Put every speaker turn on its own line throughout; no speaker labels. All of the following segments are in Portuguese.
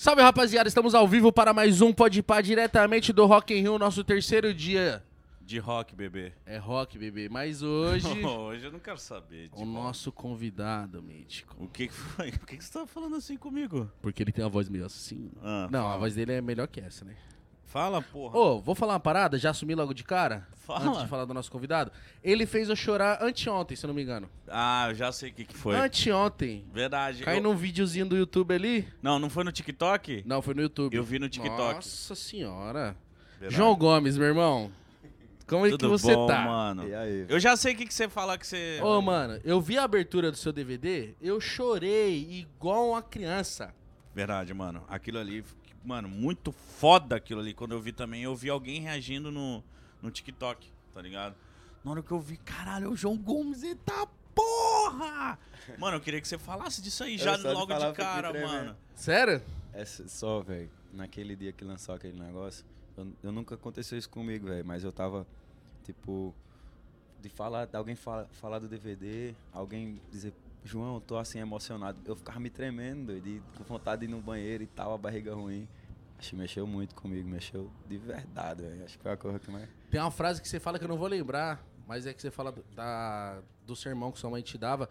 Salve, rapaziada, estamos ao vivo para mais um Podpah diretamente do Rock in Rio, nosso terceiro dia.
De rock, bebê.
É rock, bebê, mas hoje...
Hoje eu não quero saber de
o nosso convidado, mítico.
O que foi? Por que você tá falando assim comigo?
Porque ele tem uma voz meio assim. Não, a voz dele é melhor que essa, né?
Fala, porra.
Ô, vou falar uma parada, já assumi logo de cara?
Fala.
Antes de falar do nosso convidado. Ele fez eu chorar anteontem, se eu não me engano.
Ah, eu já sei o que foi.
Anteontem.
Verdade.
Caiu num videozinho do YouTube ali.
Não foi no TikTok?
Não, foi no YouTube.
Eu vi no TikTok.
Nossa senhora.
Verdade.
João Gomes, meu irmão. Como é que
Tudo
você
bom,
tá?
mano?
E aí?
Eu já sei o que você fala que você...
Ô, mano, eu vi a abertura do seu DVD, eu chorei igual uma criança.
Verdade, mano. Aquilo ali, mano, muito foda aquilo ali. Quando eu vi também, eu vi alguém reagindo no TikTok, tá ligado? Na hora que eu vi, caralho, o João Gomes, eita porra! Mano, eu queria que você falasse disso aí já logo de cara, mano.
Sério?
É só, velho, naquele dia que lançou aquele negócio, eu nunca aconteceu isso comigo, velho, mas eu tava, tipo, de alguém falar do DVD, alguém dizer, João, eu tô assim emocionado, eu ficava me tremendo, doido, com vontade de ir no banheiro e tal, a barriga ruim. Acho que mexeu muito comigo, mexeu de verdade, velho. Acho que foi a coisa que mais...
Tem uma frase que você fala que eu não vou lembrar, mas é que você fala do sermão que sua mãe te dava.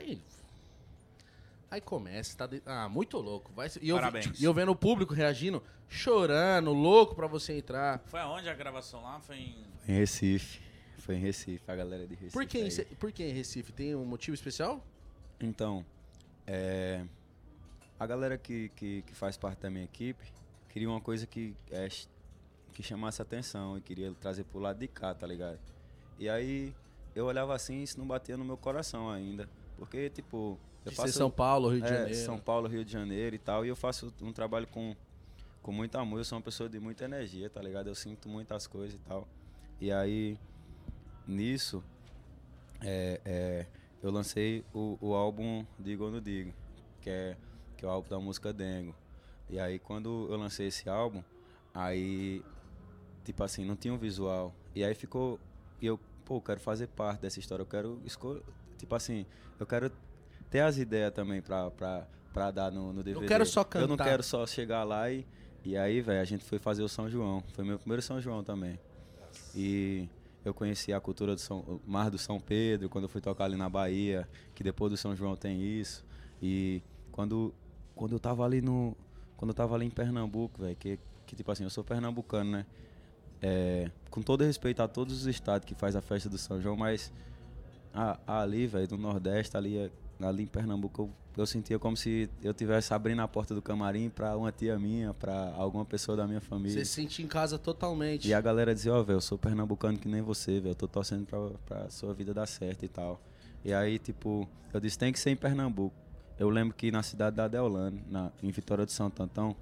Aí começa, muito louco.
Parabéns.
E eu vendo o público reagindo, chorando, louco pra você entrar.
Foi aonde a gravação lá? Foi em...
Em Recife. Foi em Recife, a galera de Recife.
Por que em Recife? Tem um motivo especial?
Então, a galera que faz parte da minha equipe queria uma coisa que chamasse atenção e queria trazer pro lado de cá, tá ligado? E aí eu olhava assim e isso não batia no meu coração ainda. Porque, tipo, eu faço...
São Paulo, Rio de Janeiro.
São Paulo, Rio de Janeiro e tal. E eu faço um trabalho com muito amor. Eu sou uma pessoa de muita energia, tá ligado? Eu sinto muitas coisas e tal. E aí, nisso, eu lancei o álbum Digo ou Não Digo, que é o álbum da música Dengo. E aí, quando eu lancei esse álbum, aí, tipo assim, não tinha um visual. E aí ficou... E eu, quero fazer parte dessa história. Eu quero escolher... Tipo assim, eu quero ter as ideias também pra dar no DVD.
Eu quero só cantar.
Eu não quero só chegar lá e aí, velho, a gente foi fazer o São João. Foi meu primeiro São João também. E eu conheci a cultura do Mar do São Pedro, quando eu fui tocar ali na Bahia, que depois do São João tem isso. E quando eu tava ali em Pernambuco, velho, que tipo assim, eu sou pernambucano, né? Com todo respeito a todos os estados que faz a festa do São João, mas ali, velho, do Nordeste, ali em Pernambuco, eu sentia como se eu estivesse abrindo a porta do camarim pra uma tia minha, pra alguma pessoa da minha família.
Você se sentia em casa totalmente.
E a galera dizia, velho, eu sou pernambucano que nem você, velho, eu tô torcendo pra sua vida dar certo e tal. E aí, tipo, eu disse, tem que ser em Pernambuco. Eu lembro que na cidade da Adeolane, em Vitória de Santo Antão,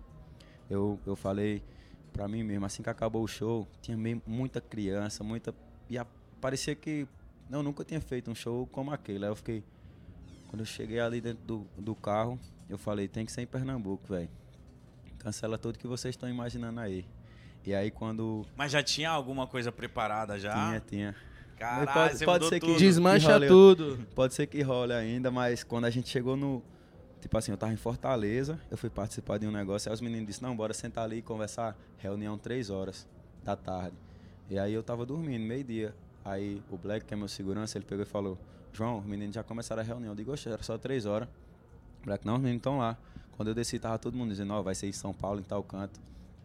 eu falei pra mim mesmo, assim que acabou o show, tinha muita criança, e parecia que eu nunca tinha feito um show como aquele. Aí eu fiquei... Quando eu cheguei ali dentro do carro, eu falei, tem que ser em Pernambuco, velho. Cancela tudo que vocês estão imaginando aí. E aí quando...
Mas já tinha alguma coisa preparada já?
Tinha.
Caralho, você mudou
ser
tudo.
Desmancha tudo.
Pode ser que role ainda, mas quando a gente chegou no... Tipo assim, eu tava em Fortaleza, eu fui participar de um negócio, aí os meninos disseram, não, bora sentar ali e conversar. Reunião 3h da tarde. E aí eu tava dormindo, meio-dia. Aí o Black, que é meu segurança, ele pegou e falou, João, os meninos já começaram a reunião. Eu digo, oxe, era só 3h. Black, não, os meninos estão lá. Quando eu desci, tava todo mundo dizendo, vai ser em São Paulo, em tal canto.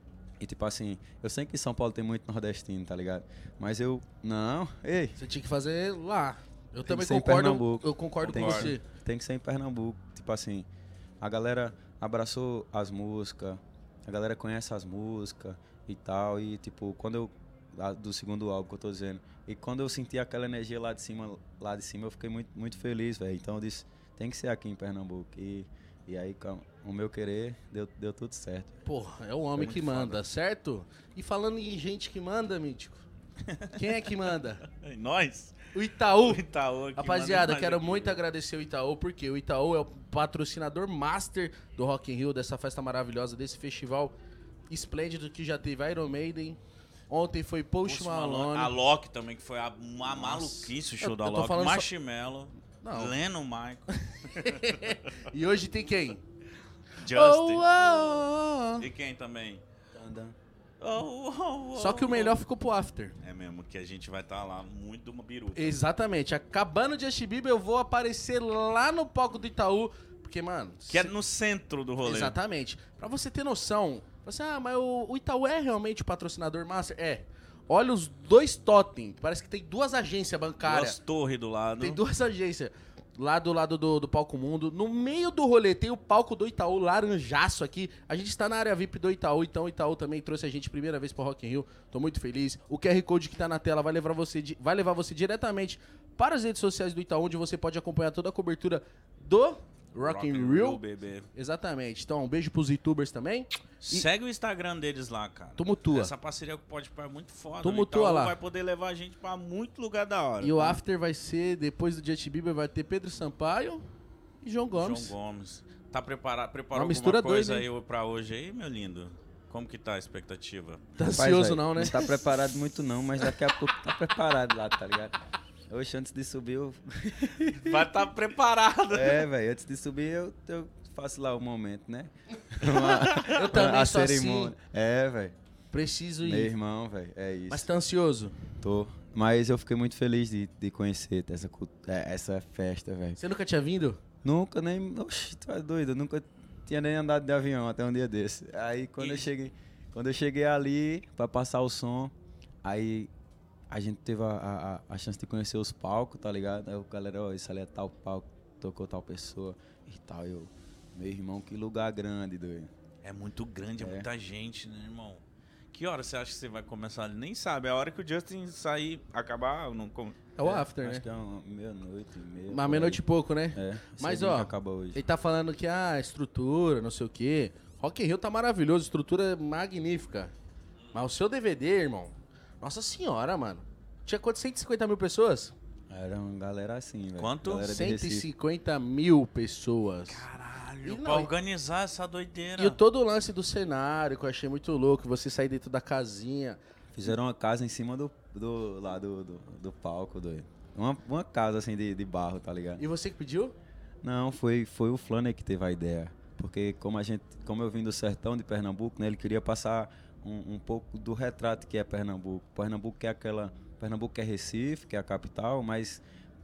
E tipo assim, eu sei que em São Paulo tem muito nordestino, tá ligado? Mas eu, não, ei.
Você tinha que fazer lá. Eu também
concordo.
Eu concordo com você.
Tem que ser em Pernambuco. Tipo assim, a galera abraçou as músicas, a galera conhece as músicas e tal. E tipo, do segundo álbum que eu tô dizendo. E quando eu senti aquela energia lá de cima eu fiquei muito, muito feliz, velho. Então eu disse, tem que ser aqui em Pernambuco. E aí, com o meu querer, deu tudo certo.
Porra, é o homem que manda, certo? E falando em gente que manda, Mítico, quem é que manda?
Nós?
O Itaú.
O Itaú aqui.
Rapaziada, quero muito agradecer o Itaú, porque o Itaú é o patrocinador master do Rock in Rio, dessa festa maravilhosa, desse festival esplêndido que já teve Iron Maiden. Ontem foi Post Malone.
A Loki também, que foi uma maluquice o show da Loki. Marshmello, Lennon Michael.
E hoje tem quem?
Justin.
Oh, oh,
E quem também?
Tandan.
oh. Só que o melhor ficou pro after.
É mesmo, que a gente vai estar lá muito uma biruta.
Exatamente. Acabando de Justin Bieber, eu vou aparecer lá no palco do Itaú. Porque, mano...
Que é no centro do rolê.
Exatamente. Pra você ter noção, você, mas o Itaú é realmente o patrocinador master? É. Olha os dois totem. Parece que tem duas agências bancárias.
Duas torres do lado.
Tem duas agências. Lá do lado do Palco Mundo. No meio do rolê tem o palco do Itaú, laranjaço aqui. A gente está na área VIP do Itaú, então o Itaú também trouxe a gente primeira vez para Rock in Rio. Tô muito feliz. O QR Code que tá na tela vai levar você diretamente para as redes sociais do Itaú, onde você pode acompanhar toda a cobertura do Rock in Rio.
Bebê.
Exatamente. Então, um beijo pros youtubers também.
Segue o Instagram deles lá, cara.
Tumultua.
Essa parceria com o Podpah é muito foda.
Tumultua
Então
lá.
vai poder levar a gente pra muito lugar da hora.
E o after vai ser, depois do Justin Bieber, vai ter Pedro Sampaio e João Gomes.
João Gomes. Tá preparou
Uma mistura
alguma coisa
doida,
aí pra hoje aí, meu lindo? Como que tá a expectativa?
Tá
Rapaz,
ansioso
velho,
não, né?
Não tá preparado muito não, mas daqui a pouco tá preparado lá, tá ligado? Hoje, antes de subir, eu...
Vai estar preparado.
É, velho, antes de subir eu faço lá o momento, né?
Eu também
a
sou
cerimônia.
assim.
É, velho.
Preciso
Meu
ir.
irmão, velho, é isso.
Mas tá ansioso?
Tô. Mas eu fiquei muito feliz de conhecer essa festa, velho.
Você nunca tinha vindo?
Nunca nem... Oxi, tu é doido, eu nunca tinha nem andado de avião até um dia desse. Aí quando eu cheguei ali pra passar o som, aí a gente teve a chance de conhecer os palcos, tá ligado? Aí o galera, ó, isso ali é tal palco, tocou tal pessoa e tal. Eu, meu irmão, que lugar grande, doido.
É muito grande, é
É.
muita gente, né, irmão? Que hora você acha que você vai começar? Ele nem sabe. É a hora que o Justin sair, acabar... Não...
É o after,
Acho
né?
que é uma meia-noite e meia.
Uma
por
meia-noite e
aí.
pouco, né?
É.
Mas,
cedinho
ó,
que acaba hoje.
ele tá falando que a estrutura, não sei o quê. Rock in Rio tá maravilhoso, estrutura é magnífica. Mas o seu DVD, irmão, nossa senhora, mano. Tinha quanto? 150 mil pessoas?
Era uma galera assim, velho.
Quanto?
Galera de Recife.
150 mil pessoas.
Caralho,
E
pra
não,
organizar essa doideira.
E todo o lance do cenário, que eu achei muito louco, você sair dentro da casinha.
Fizeram uma casa em cima do palco, doido. Uma casa assim de barro, tá ligado?
E você que pediu?
Não, foi o Flanner que teve a ideia. Porque como eu vim do sertão de Pernambuco, né, ele queria passar um pouco do retrato que é Pernambuco. Pernambuco é Recife, que é a capital, mas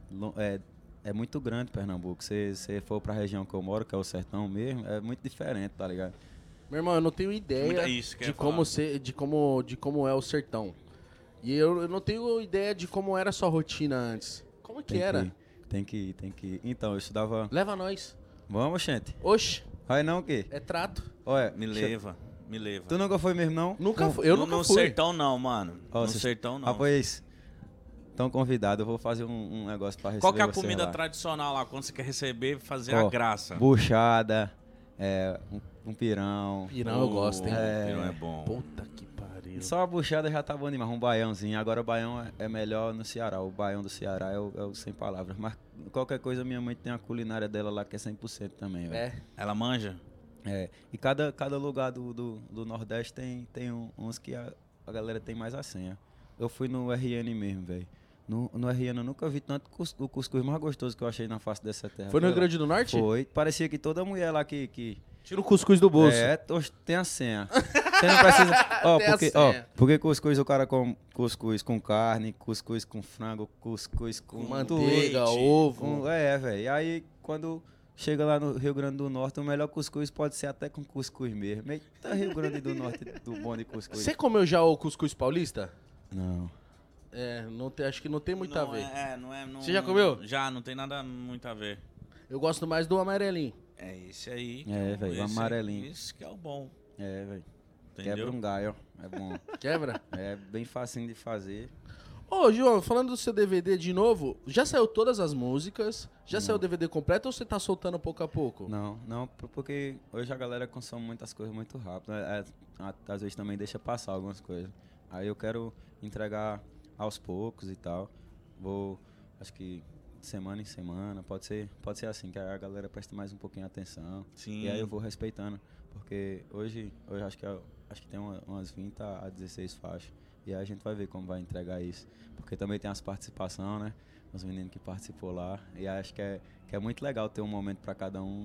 é muito grande Pernambuco. Se você for pra região que eu moro, que é o sertão mesmo, é muito diferente, tá ligado?
Meu irmão, eu não tenho ideia
Isso que eu
de
ia
como
falar.
de como é o sertão. E eu não tenho ideia de como era a sua rotina antes. Como que era?
Tem que ir. Então, eu estudava...
Leva nós.
Vamos, gente.
Oxe,
Vai não o quê?
é trato.
Olha,
Me leva.
Tu nunca foi mesmo, não?
Nunca fui. Eu nunca
no
fui.
sertão não, mano.
Ó,
no
vocês-
sertão não.
Ah, pois. Estão convidados. Eu vou fazer um negócio pra receber
Qual que é a
vocês
comida
lá.
tradicional lá? Quando você quer receber, fazer
Ó,
a graça.
Buchada, um pirão.
Pirão eu gosto, hein?
Pirão é bom.
Puta que pariu.
Só a buchada já tá bom demais, um baiãozinho. Agora o baião é melhor no Ceará. O baião do Ceará é o sem palavras. Mas qualquer coisa, minha mãe tem a culinária dela lá que é 100% também, velho.
É.
Ela manja?
E cada lugar do Nordeste tem uns que a galera tem mais a senha. Eu fui no RN mesmo, velho. No RN eu nunca vi tanto o cuscuz mais gostoso que eu achei na face dessa terra.
Foi no Rio Grande do Norte?
Foi. Parecia que toda mulher lá que
Tira o cuscuz do bolso.
tem a senha. Você não precisa.
Tem a senha.
Porque cuscuz o cara come cuscuz com carne, cuscuz com frango, cuscuz com
Manteiga,
leite,
ovo.
velho. E aí, quando chega lá no Rio Grande do Norte, o melhor cuscuz pode ser até com cuscuz mesmo. Eita, Rio Grande do Norte, do bom de cuscuz.
Você comeu já o cuscuz paulista?
Não.
É, acho que não tem muito a ver.
Não,
Você já comeu?
Já, não tem nada muito a ver.
Eu gosto mais do amarelinho.
É esse aí.
Velho, o amarelinho.
Esse que é o bom.
Velho.
Entendeu?
Quebra um galho, é bom.
Quebra?
É bem facinho de fazer.
Ô, João, falando do seu DVD de novo, já saiu todas as músicas? Já saiu o DVD completo ou você tá soltando pouco a pouco?
Não, porque hoje a galera consome muitas coisas muito rápido. Às vezes também deixa passar algumas coisas. Aí eu quero entregar aos poucos e tal. Acho que de semana em semana, pode ser assim, que a galera preste mais um pouquinho de atenção.
Sim.
E aí eu vou respeitando, porque hoje acho que tem umas 20 a 16 faixas. E aí a gente vai ver como vai entregar isso. Porque também tem as participações, né? Os meninos que participou lá. E aí acho que é muito legal ter um momento pra cada um,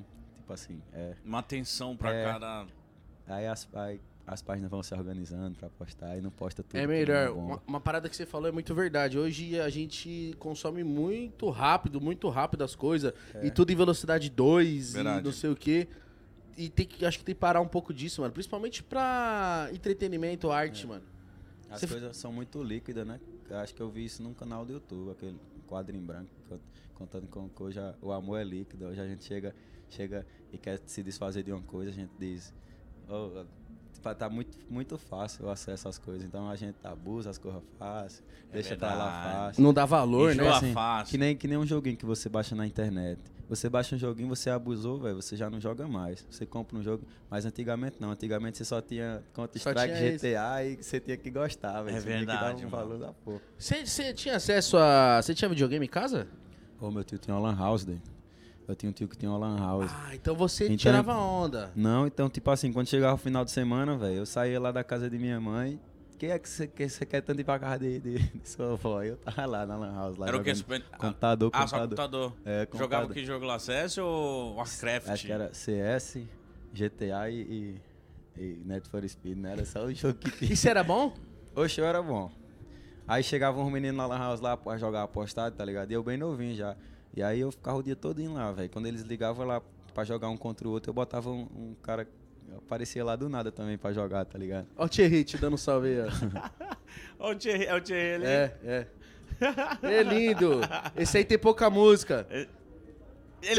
tipo assim,
Uma atenção pra cada...
Aí as páginas vão se organizando pra postar e não posta tudo.
É
tudo
melhor.
na bomba.
Uma parada que você falou é muito verdade. Hoje a gente consome muito rápido as coisas. E tudo em velocidade 2
Verdade.
e não sei o quê. E acho que tem que parar um pouco disso, mano. Principalmente pra entretenimento, arte, mano.
As
Você-
coisas são muito líquidas, né? Eu acho que eu vi isso num canal do YouTube, aquele quadro em branco, contando com que hoje o amor é líquido. Hoje a gente chega e quer se desfazer de uma coisa, a gente diz... tá muito fácil o acesso às coisas, então a gente abusa as coisas fácil, deixa pra lá
verdade.
fácil.
Não dá valor, né?
Enjoa
Assim,
fácil.
que nem um joguinho que você baixa na internet. Você baixa um joguinho, você abusou, velho, você já não joga mais. Você compra um jogo, mas antigamente não. Antigamente você só tinha Counter-Strike,
tinha
GTA e você tinha que gostar, velho.
É
Você tinha que dar
verdade,
um
mano.
valor da porra.
Você tinha acesso a... Você tinha videogame em casa?
Ô, meu tio tinha uma lan house, velho. Eu tinha um tio que tinha uma lan house.
Ah, então você
Então-
tirava onda.
Não, então, tipo assim, quando chegava o final de semana, velho, eu saía lá da casa de minha mãe. Quem é que você quer tanto ir pra casa de sua avó? Eu tava lá na lan house, lá
Era o que?
jogando computador,
Ah, só computador.
É,
Jogava
computador.
que jogo lá? CS ou Warcraft?
Acho que era CS, GTA e Need for Speed, né? Era só o jogo que tinha.
Isso era bom?
Oxe, eu era bom. Aí chegavam uns meninos na lan house lá pra jogar apostado, tá ligado? E eu bem novinho já. E aí eu ficava o dia todinho lá, velho. Quando eles ligavam lá pra jogar um contra o outro, eu botava um cara... Aparecia lá do nada também pra jogar, tá ligado?
Ó o Thierry te dando um salve aí, ó.
Ó, o Thierry ali.
É. É lindo. Esse aí tem pouca música.
Ele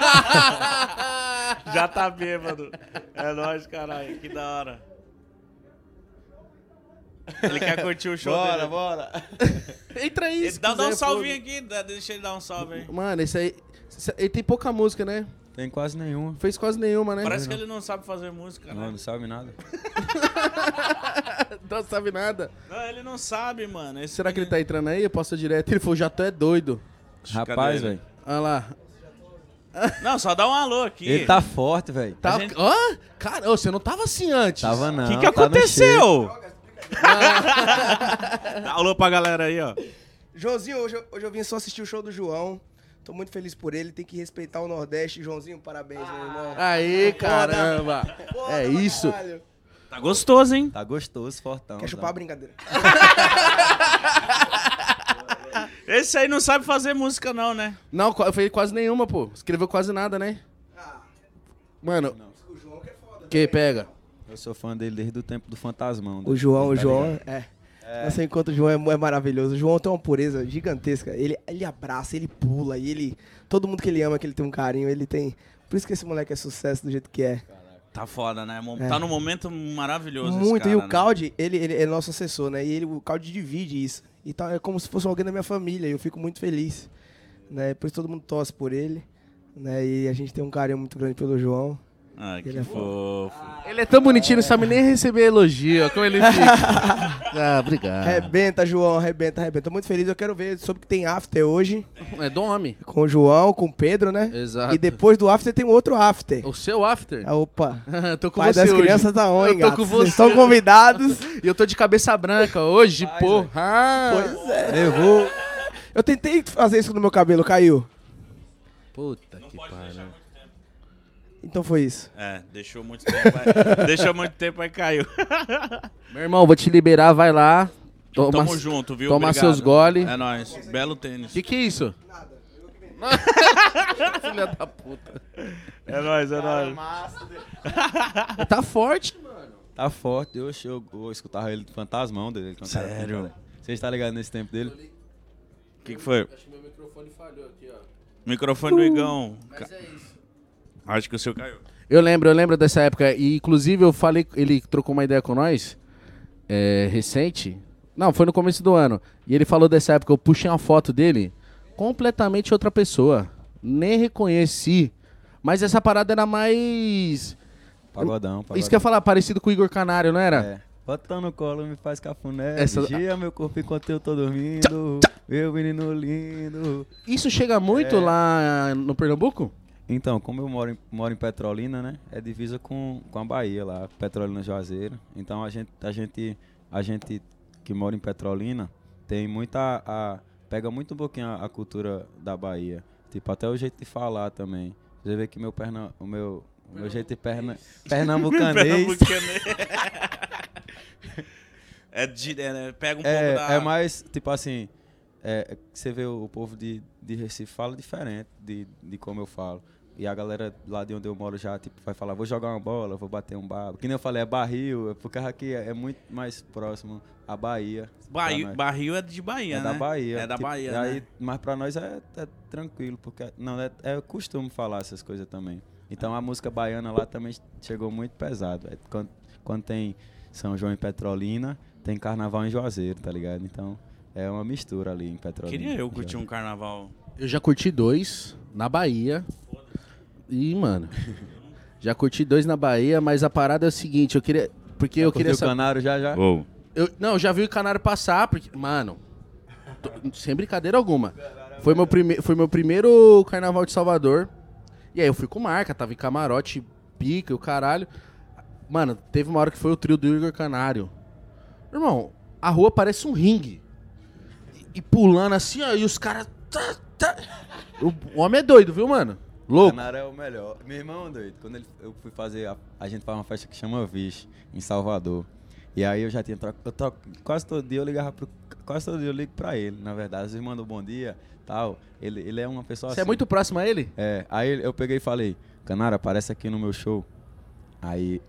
já tá bêbado. É nóis, caralho. Que da hora. Ele quer curtir o show dele.
bora.
Entra aí,
Ele
se
dá um
quiser,
salvinho
pô.
aqui. Deixa ele dar um salve aí.
Mano, esse aí... Ele tem pouca música, né?
Tem quase nenhuma.
Fez quase nenhuma, né?
Parece que ele não sabe fazer música,
Não,
né?
não sabe nada.
Não sabe nada.
Não, ele não sabe, mano. Esse
Será que ele tá entrando aí? Eu posso ir direto. Ele falou, já tu é doido.
Rapaz,
ele?
velho.
Olha lá.
Não, só dá um alô aqui.
Ele tá forte, velho.
Tá...
gente-
Hã? Cara, ô, você não tava assim antes.
Tava não.
O que
tá no shape.
aconteceu? Dá alô pra galera aí, ó.
Joãozinho, hoje eu vim só assistir o show do João. Tô muito feliz por ele, tem que respeitar o Nordeste. Joãozinho, parabéns, meu irmão.
Aí, caramba.
Foda
É
pra
isso.
caralho.
Tá gostoso, hein?
Tá gostoso, fortão.
Quer chupar a brincadeira?
Esse aí não sabe fazer música, não, né?
Não, fez quase nenhuma, pô. Escreveu quase nada, né? Mano,
O João que é foda.
que pega?
Eu sou fã dele desde o tempo do Fantasmão.
O João,
tá ligado?
Nossa, enquanto o João é maravilhoso. O João tem uma pureza gigantesca. Ele abraça, ele pula e ele... Todo mundo que ele ama, que ele tem um carinho, ele tem... Por isso que esse moleque é sucesso do jeito que é.
Tá foda, né? Tá num momento maravilhoso esse
Muito.
cara,
E o
né?
Caldi, ele é nosso assessor, né? E o Caldi divide isso. Então é como se fosse alguém da minha família. E eu fico muito feliz. Né? Por isso todo mundo torce por ele. Né? E a gente tem um carinho muito grande pelo João.
Ai, que
Ele é
fofo.
Ele é tão bonitinho, não sabe nem receber elogio. Ó, como ele fica. Ah, obrigado.
Arrebenta, João, arrebenta. Tô muito feliz. Eu quero ver sobre que tem after hoje.
É do homem.
Com o João, com o Pedro, né?
Exato.
E depois do after tem um outro after.
O seu after?
Ah, opa.
Tô com
Pai
você
das
hoje.
crianças tá on, hein,
Eu tô
gato?
com
Vocês
você.
estão convidados.
E eu tô de cabeça branca hoje, porra.
Pois é. Levou. Eu tentei fazer isso no meu cabelo, caiu.
Puta que pariu.
Então foi isso.
É, deixou muito tempo aí. Deixou muito tempo aí, caiu.
Meu irmão, vou te liberar, vai lá.
Tamo junto, viu?
Toma
Obrigado.
seus gole.
É nóis. Belo tênis.
Que é isso? Filha da puta.
É nóis, é nóis.
Tá forte, mano.
Tá forte. Eu escutava ele do Fantasmão dele.
Sério?
Você está ligado nesse tempo dele?
O que foi?
Acho que meu microfone falhou aqui, ó.
Microfone do Igão.
Mas é isso.
Acho que o seu caiu.
Eu lembro dessa época. E inclusive eu falei, ele trocou uma ideia com nós. Recente. Não, foi no começo do ano. E ele falou dessa época, eu puxei uma foto dele. Completamente outra pessoa. Nem reconheci. Mas essa parada era mais...
Pagodão.
Isso que eu ia falar, parecido com o Igor Canário, não era?
É. Bota no colo, me faz cafuné.
Essa-
Vigia meu corpo enquanto eu tô dormindo. Meu menino lindo.
Isso chega muito lá no Pernambuco?
Então, como eu moro em Petrolina, né? É divisa com a Bahia lá, Petrolina Juazeiro. Então a gente que mora em Petrolina tem muita pega muito um pouquinho a cultura da Bahia. Tipo, até o jeito de falar também. Você vê que o meu jeito de pernambucanês
pega um pouco da...
é mais, tipo assim, você vê o povo de Recife fala diferente de como eu falo. E a galera lá de onde eu moro já tipo, vai falar, vou jogar uma bola, vou bater um babo. Que nem eu falei, é barril, porque aqui é muito mais próximo à Bahia.
Barril é de Bahia, né?
Da Bahia.
É da
tipo,
Bahia,
aí,
né?
mas pra nós é tranquilo, porque não, é costume falar essas coisas também. Então a música baiana lá também chegou muito pesado. Quando tem São João em Petrolina, tem carnaval em Juazeiro, tá ligado? Então é uma mistura ali em Petrolina.
Queria eu curtir um carnaval.
Eu já curti 2 na Bahia. E, mano, já curti 2 na Bahia, mas a parada é o seguinte, eu queria... Porque eu queria
saber... o Canário já?
Oh.
Eu já vi o Canário passar, porque, mano, sem brincadeira alguma. Foi meu primeiro carnaval de Salvador. E aí eu fui com marca, tava em camarote, pica, o caralho. Mano, teve uma hora que foi o trio do Igor Canário. Irmão, a rua parece um ringue. E pulando assim, ó, e os caras... O homem é doido, viu, mano? Louco.
O Canário é o melhor. Meu irmão é doido. Quando eu fui fazer... A gente faz uma festa que chama Vixe, em Salvador. E aí eu já tinha trocado... Quase todo dia eu ligava pro... Quase todo dia eu ligo pra ele, na verdade. Às vezes manda um bom dia, tal. Ele é uma pessoa
Você
assim.
é muito próximo a ele?
É. Aí eu peguei e falei, Canário, aparece aqui no meu show. Aí...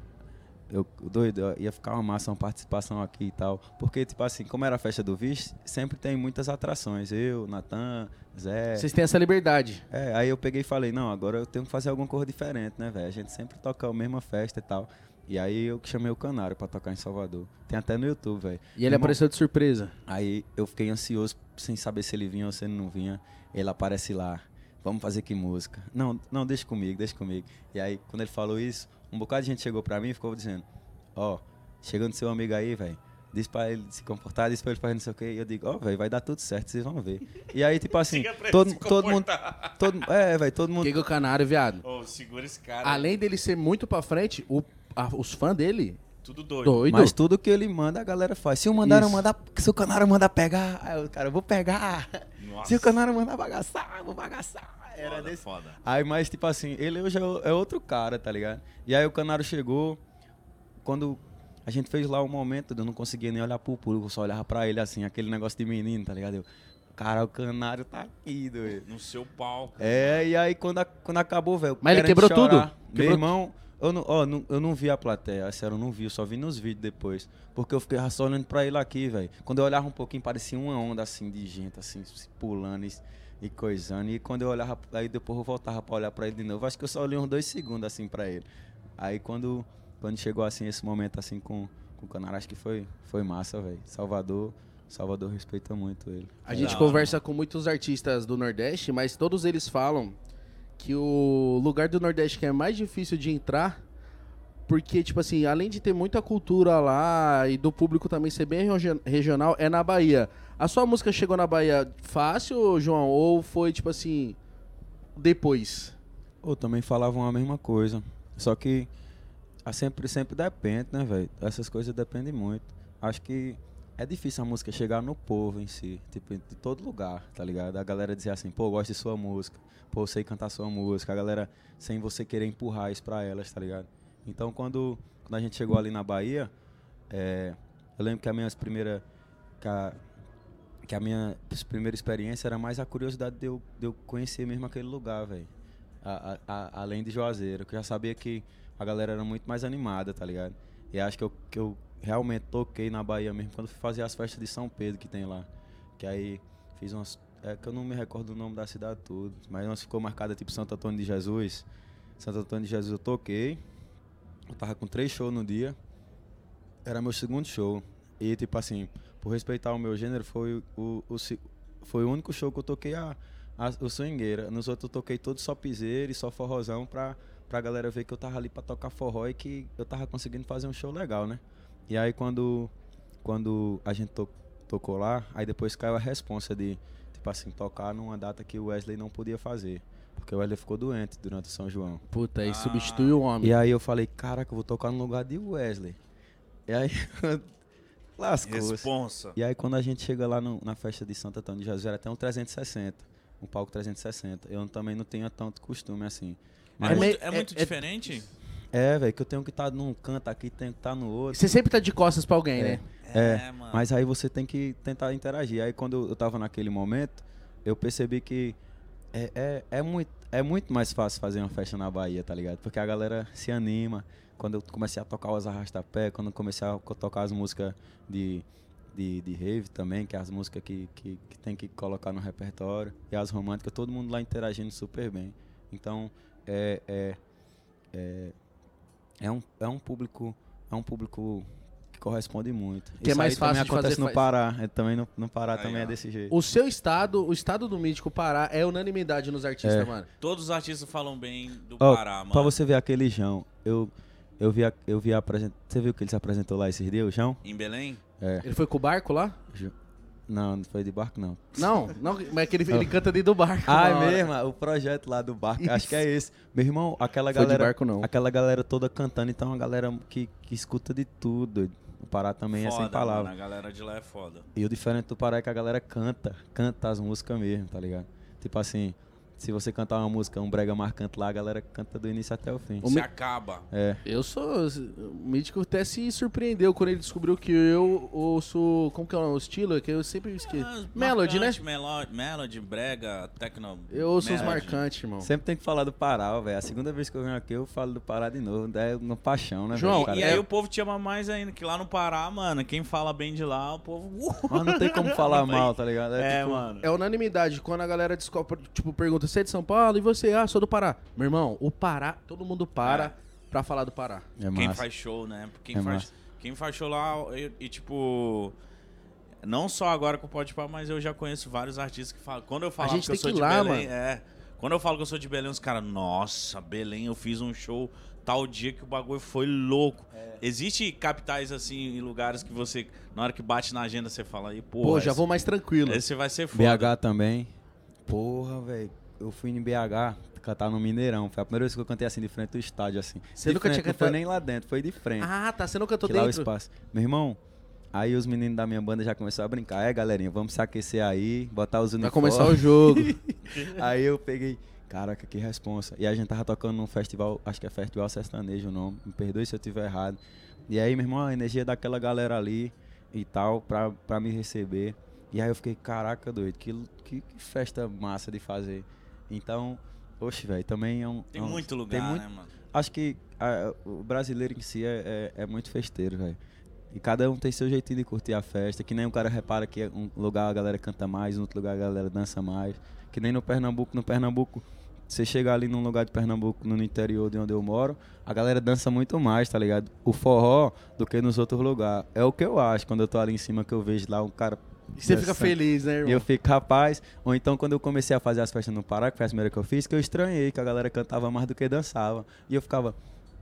ia ficar uma massa, uma participação aqui e tal. Porque, tipo assim, como era a festa do Vixe, sempre tem muitas atrações. Eu, Natan, Zé...
Vocês têm essa liberdade.
Aí eu peguei e falei, não, agora eu tenho que fazer alguma coisa diferente, né, velho? A gente sempre toca a mesma festa e tal. E aí eu chamei o Canário pra tocar em Salvador. Tem até no YouTube, velho.
E ele apareceu de surpresa.
Aí eu fiquei ansioso, sem saber se ele vinha ou se ele não vinha. Ele aparece lá. Vamos fazer que música? Não, deixa comigo. E aí, quando ele falou isso, um bocado de gente chegou pra mim e ficou dizendo, chegando seu amigo aí, velho, diz pra ele se comportar, diz pra ele fazer não sei o quê. E eu digo, velho, vai dar tudo certo, vocês vão ver. E aí, tipo assim, todo mundo... todo mundo...
Que o Canário, viado.
Segura esse cara.
Além dele ser muito pra frente, os fãs dele...
Tudo doido.
Mas tudo que ele manda, a galera faz. Se o Canário mandar pegar, aí o cara, eu vou pegar. Nossa. Se o Canário mandar bagaçar, eu vou bagaçar. Era desse.
Foda.
Aí, mas tipo assim, ele hoje é outro cara, tá ligado? E aí o Canário chegou, quando a gente fez lá um momento, eu não conseguia nem olhar pro público, só olhava pra ele assim, aquele negócio de menino, tá ligado? Cara, o Canário tá aqui, doido.
No seu palco.
E aí quando acabou, velho.
Mas ele quebrou tudo?
Meu irmão... Eu não vi a plateia, sério, eu não vi, eu só vi nos vídeos depois. Porque eu fiquei só olhando pra ele aqui, velho. Quando eu olhava um pouquinho, parecia uma onda assim de gente, assim, pulando e coisando. E quando eu olhava, aí depois eu voltava pra olhar pra ele de novo. Acho que eu só olhei uns 2 segundos assim pra ele. Aí quando chegou assim, esse momento assim com o Canário, acho que foi massa, velho. Salvador respeita muito ele.
A gente conversa com muitos artistas do Nordeste, mas todos eles falam que o lugar do Nordeste que é mais difícil de entrar, porque, tipo assim, além de ter muita cultura lá e do público também ser bem regional, é na Bahia. A sua música chegou na Bahia fácil, João, ou foi, tipo assim, depois?
Também falavam a mesma coisa, só que sempre depende, né, velho? Essas coisas dependem muito. Acho que é difícil a música chegar no povo em si, tipo, de todo lugar, tá ligado? A galera dizer assim, pô, eu gosto de sua música, pô, eu sei cantar sua música, a galera, sem você querer empurrar isso pra elas, tá ligado? Então, quando a gente chegou ali na Bahia, eu lembro que a minha primeira experiência era mais a curiosidade de eu conhecer mesmo aquele lugar, velho. Além de Juazeiro, que eu já sabia que a galera era muito mais animada, tá ligado? E acho que eu realmente toquei na Bahia mesmo quando fui fazer as festas de São Pedro que tem lá. Que aí fiz umas... que eu não me recordo o nome da cidade toda, mas nós ficou marcada tipo Santo Antônio de Jesus. Santo Antônio de Jesus eu toquei. Eu tava com 3 shows no dia. Era meu segundo show. E tipo assim, por respeitar o meu gênero, foi o único show que eu toquei o swingueira. Nos outros eu toquei todo só piseiro e só forrozão pra galera ver que eu tava ali pra tocar forró e que eu tava conseguindo fazer um show legal, né? E aí quando a gente tocou lá, aí depois caiu a responsa de, tipo assim, tocar numa data que o Wesley não podia fazer. Porque o Wesley ficou doente durante o São João.
Puta, aí substitui o homem.
E aí eu falei, caraca, eu vou tocar no lugar de Wesley. E aí, lascou.
Responsa.
E aí quando a gente chega lá na festa de Santo Antônio de Jesus, era até um 360. um palco 360. Eu também não tenho tanto costume assim.
É
Mas
muito diferente?
velho, que eu tenho que estar num canto aqui, tenho que estar no outro.
Você sempre tá de costas pra alguém, né?
Mano.
Mas aí você tem que tentar interagir. Aí quando eu tava naquele momento, eu percebi que é muito mais fácil fazer uma festa na Bahia, tá ligado? Porque a galera se anima. Quando eu comecei a tocar os arrasta-pé, quando eu comecei a tocar as músicas de rave também, que é as músicas que tem que colocar no repertório, e as românticas, todo mundo lá interagindo super bem. Então, é um público que corresponde muito.
Que é
Isso
mais
aí
fácil
também
de
acontece
fazer
no Pará. Também no Pará
Aí,
também
ó.
é desse jeito.
O seu estado, o estado do Mítico Pará é unanimidade nos artistas, mano.
Todos os artistas falam bem do
Ó,
Pará, mano.
pra você ver aquele João, eu vi você viu que ele se apresentou lá esses dias, o João?
Em Belém?
Ele foi com o barco lá?
Não foi de barco, não.
Não, mas é que ele canta dentro do barco.
Ah, é
uma hora.
mesmo? O projeto lá do barco, acho que é esse. Meu irmão, aquela
Foi de
galera.
barco, não.
Aquela galera toda cantando, então é uma galera que escuta de tudo. Doido. O Pará também é sem
Foda,
palavras.
mano, a galera de lá é foda.
E o diferente do Pará é que a galera canta as músicas mesmo, tá ligado? Tipo assim, se você cantar uma música, um brega marcante lá, a galera canta do início até o fim.
Se acaba.
Eu sou... O Mítico até se surpreendeu quando ele descobriu que eu ouço... Como que é o estilo? Que eu sempre esqueço. Melody, né?
Melody, brega, techno.
Eu ouço os
melody.
marcantes, irmão.
Sempre tem que falar do Pará, velho. A segunda vez que eu venho aqui, eu falo do Pará de novo. É uma paixão, né,
João,
velho, cara?
E aí o povo te ama mais ainda, que lá no Pará, mano, quem fala bem de lá, o povo...
Mas não tem como falar mal, tá ligado?
É,
tipo,
mano.
É unanimidade. Quando a galera descobre, tipo, pergunta, você é de São Paulo? E você? Ah, sou do Pará. Meu irmão, o Pará, todo mundo para pra falar do Pará.
É
Quem
massa.
faz show, né?
É massa.
Quem faz show lá e, tipo... Não só agora com o Podpah, mas eu já conheço vários artistas que falam... Quando eu falo
gente
que eu
tem
sou
que
de
ir lá,
Belém...
mano.
Quando eu falo que eu sou de Belém, os caras... Nossa, Belém, eu fiz um show tal dia que o bagulho foi louco. Existe capitais, assim, em lugares que você... Na hora que bate na agenda, você fala aí,
Pô, já vou mais tranquilo.
Esse vai ser foda.
BH também. Porra, velho. Eu fui em BH cantar no Mineirão. Foi a primeira vez que eu cantei assim de frente do estádio, assim.
Você
De
nunca
frente,
tinha
não foi
cantado?
nem lá dentro, foi de frente.
Ah, tá. Você não cantou
que lá o
dentro?
espaço. Meu irmão, aí os meninos da minha banda já começaram a brincar. Galerinha, vamos se aquecer aí, botar os
Vai
uniformes.
começar o jogo.
Aí eu peguei, caraca, que responsa. E a gente tava tocando num festival, acho que é Festival Sertanejo o nome, me perdoe se eu tiver errado. E aí, meu irmão, a energia daquela galera ali e tal, pra me receber. E aí eu fiquei, caraca, doido, que festa massa de fazer. Então, oxe, velho, também é um...
Tem muito lugar, né, mano?
Acho que o brasileiro em si é muito festeiro, velho. E cada um tem seu jeitinho de curtir a festa. Que nem um cara repara que um lugar a galera canta mais, no outro lugar a galera dança mais. Que nem no Pernambuco, você chega ali num lugar de Pernambuco, no interior de onde eu moro, a galera dança muito mais, tá ligado? O forró do que nos outros lugares. É o que eu acho, quando eu tô ali em cima, que eu vejo lá um cara...
E você fica
dançando.
feliz, né, irmão?
E eu fico rapaz. Ou então quando eu comecei a fazer as festas no Pará, que foi a primeira que eu fiz, que eu estranhei, que a galera cantava mais do que dançava. E eu ficava...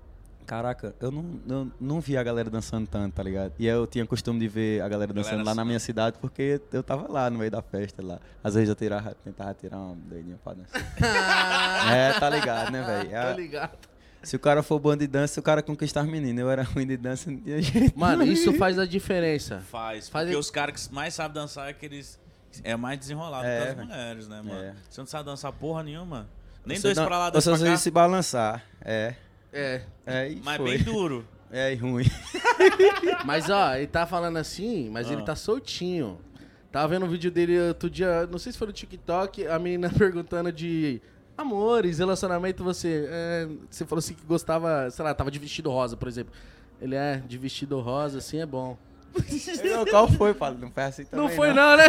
Caraca, eu não vi a galera dançando tanto, tá ligado? E eu tinha costume de ver a galera dançando lá na minha cidade, porque eu tava lá no meio da festa lá. Às vezes eu tentava tirar uma doidinha pra dançar. Tá ligado, né, velho?
Tô ligado.
Se o cara for bom de dança, o cara conquista as meninas. Eu era ruim de dança, não tinha jeito.
Mano, isso faz a diferença.
Porque os caras que mais sabem dançar é aqueles... É mais desenrolado que as mulheres, né, mano? Você não sabe dançar porra nenhuma. Nem dois pra lá, dois
pra
pra
cá.
cá.
Se balançar,
Mas
foi.
bem duro.
E ruim.
Mas, ó, ele tá falando assim, mas ele tá soltinho. Tava vendo um vídeo dele outro dia, não sei se foi no TikTok, a menina perguntando de amores, relacionamento, você falou assim que gostava, sei lá, tava de vestido rosa, por exemplo. Ele de vestido rosa, assim, é bom.
Qual foi, Paulo? Não foi assim também,
Não foi não, né?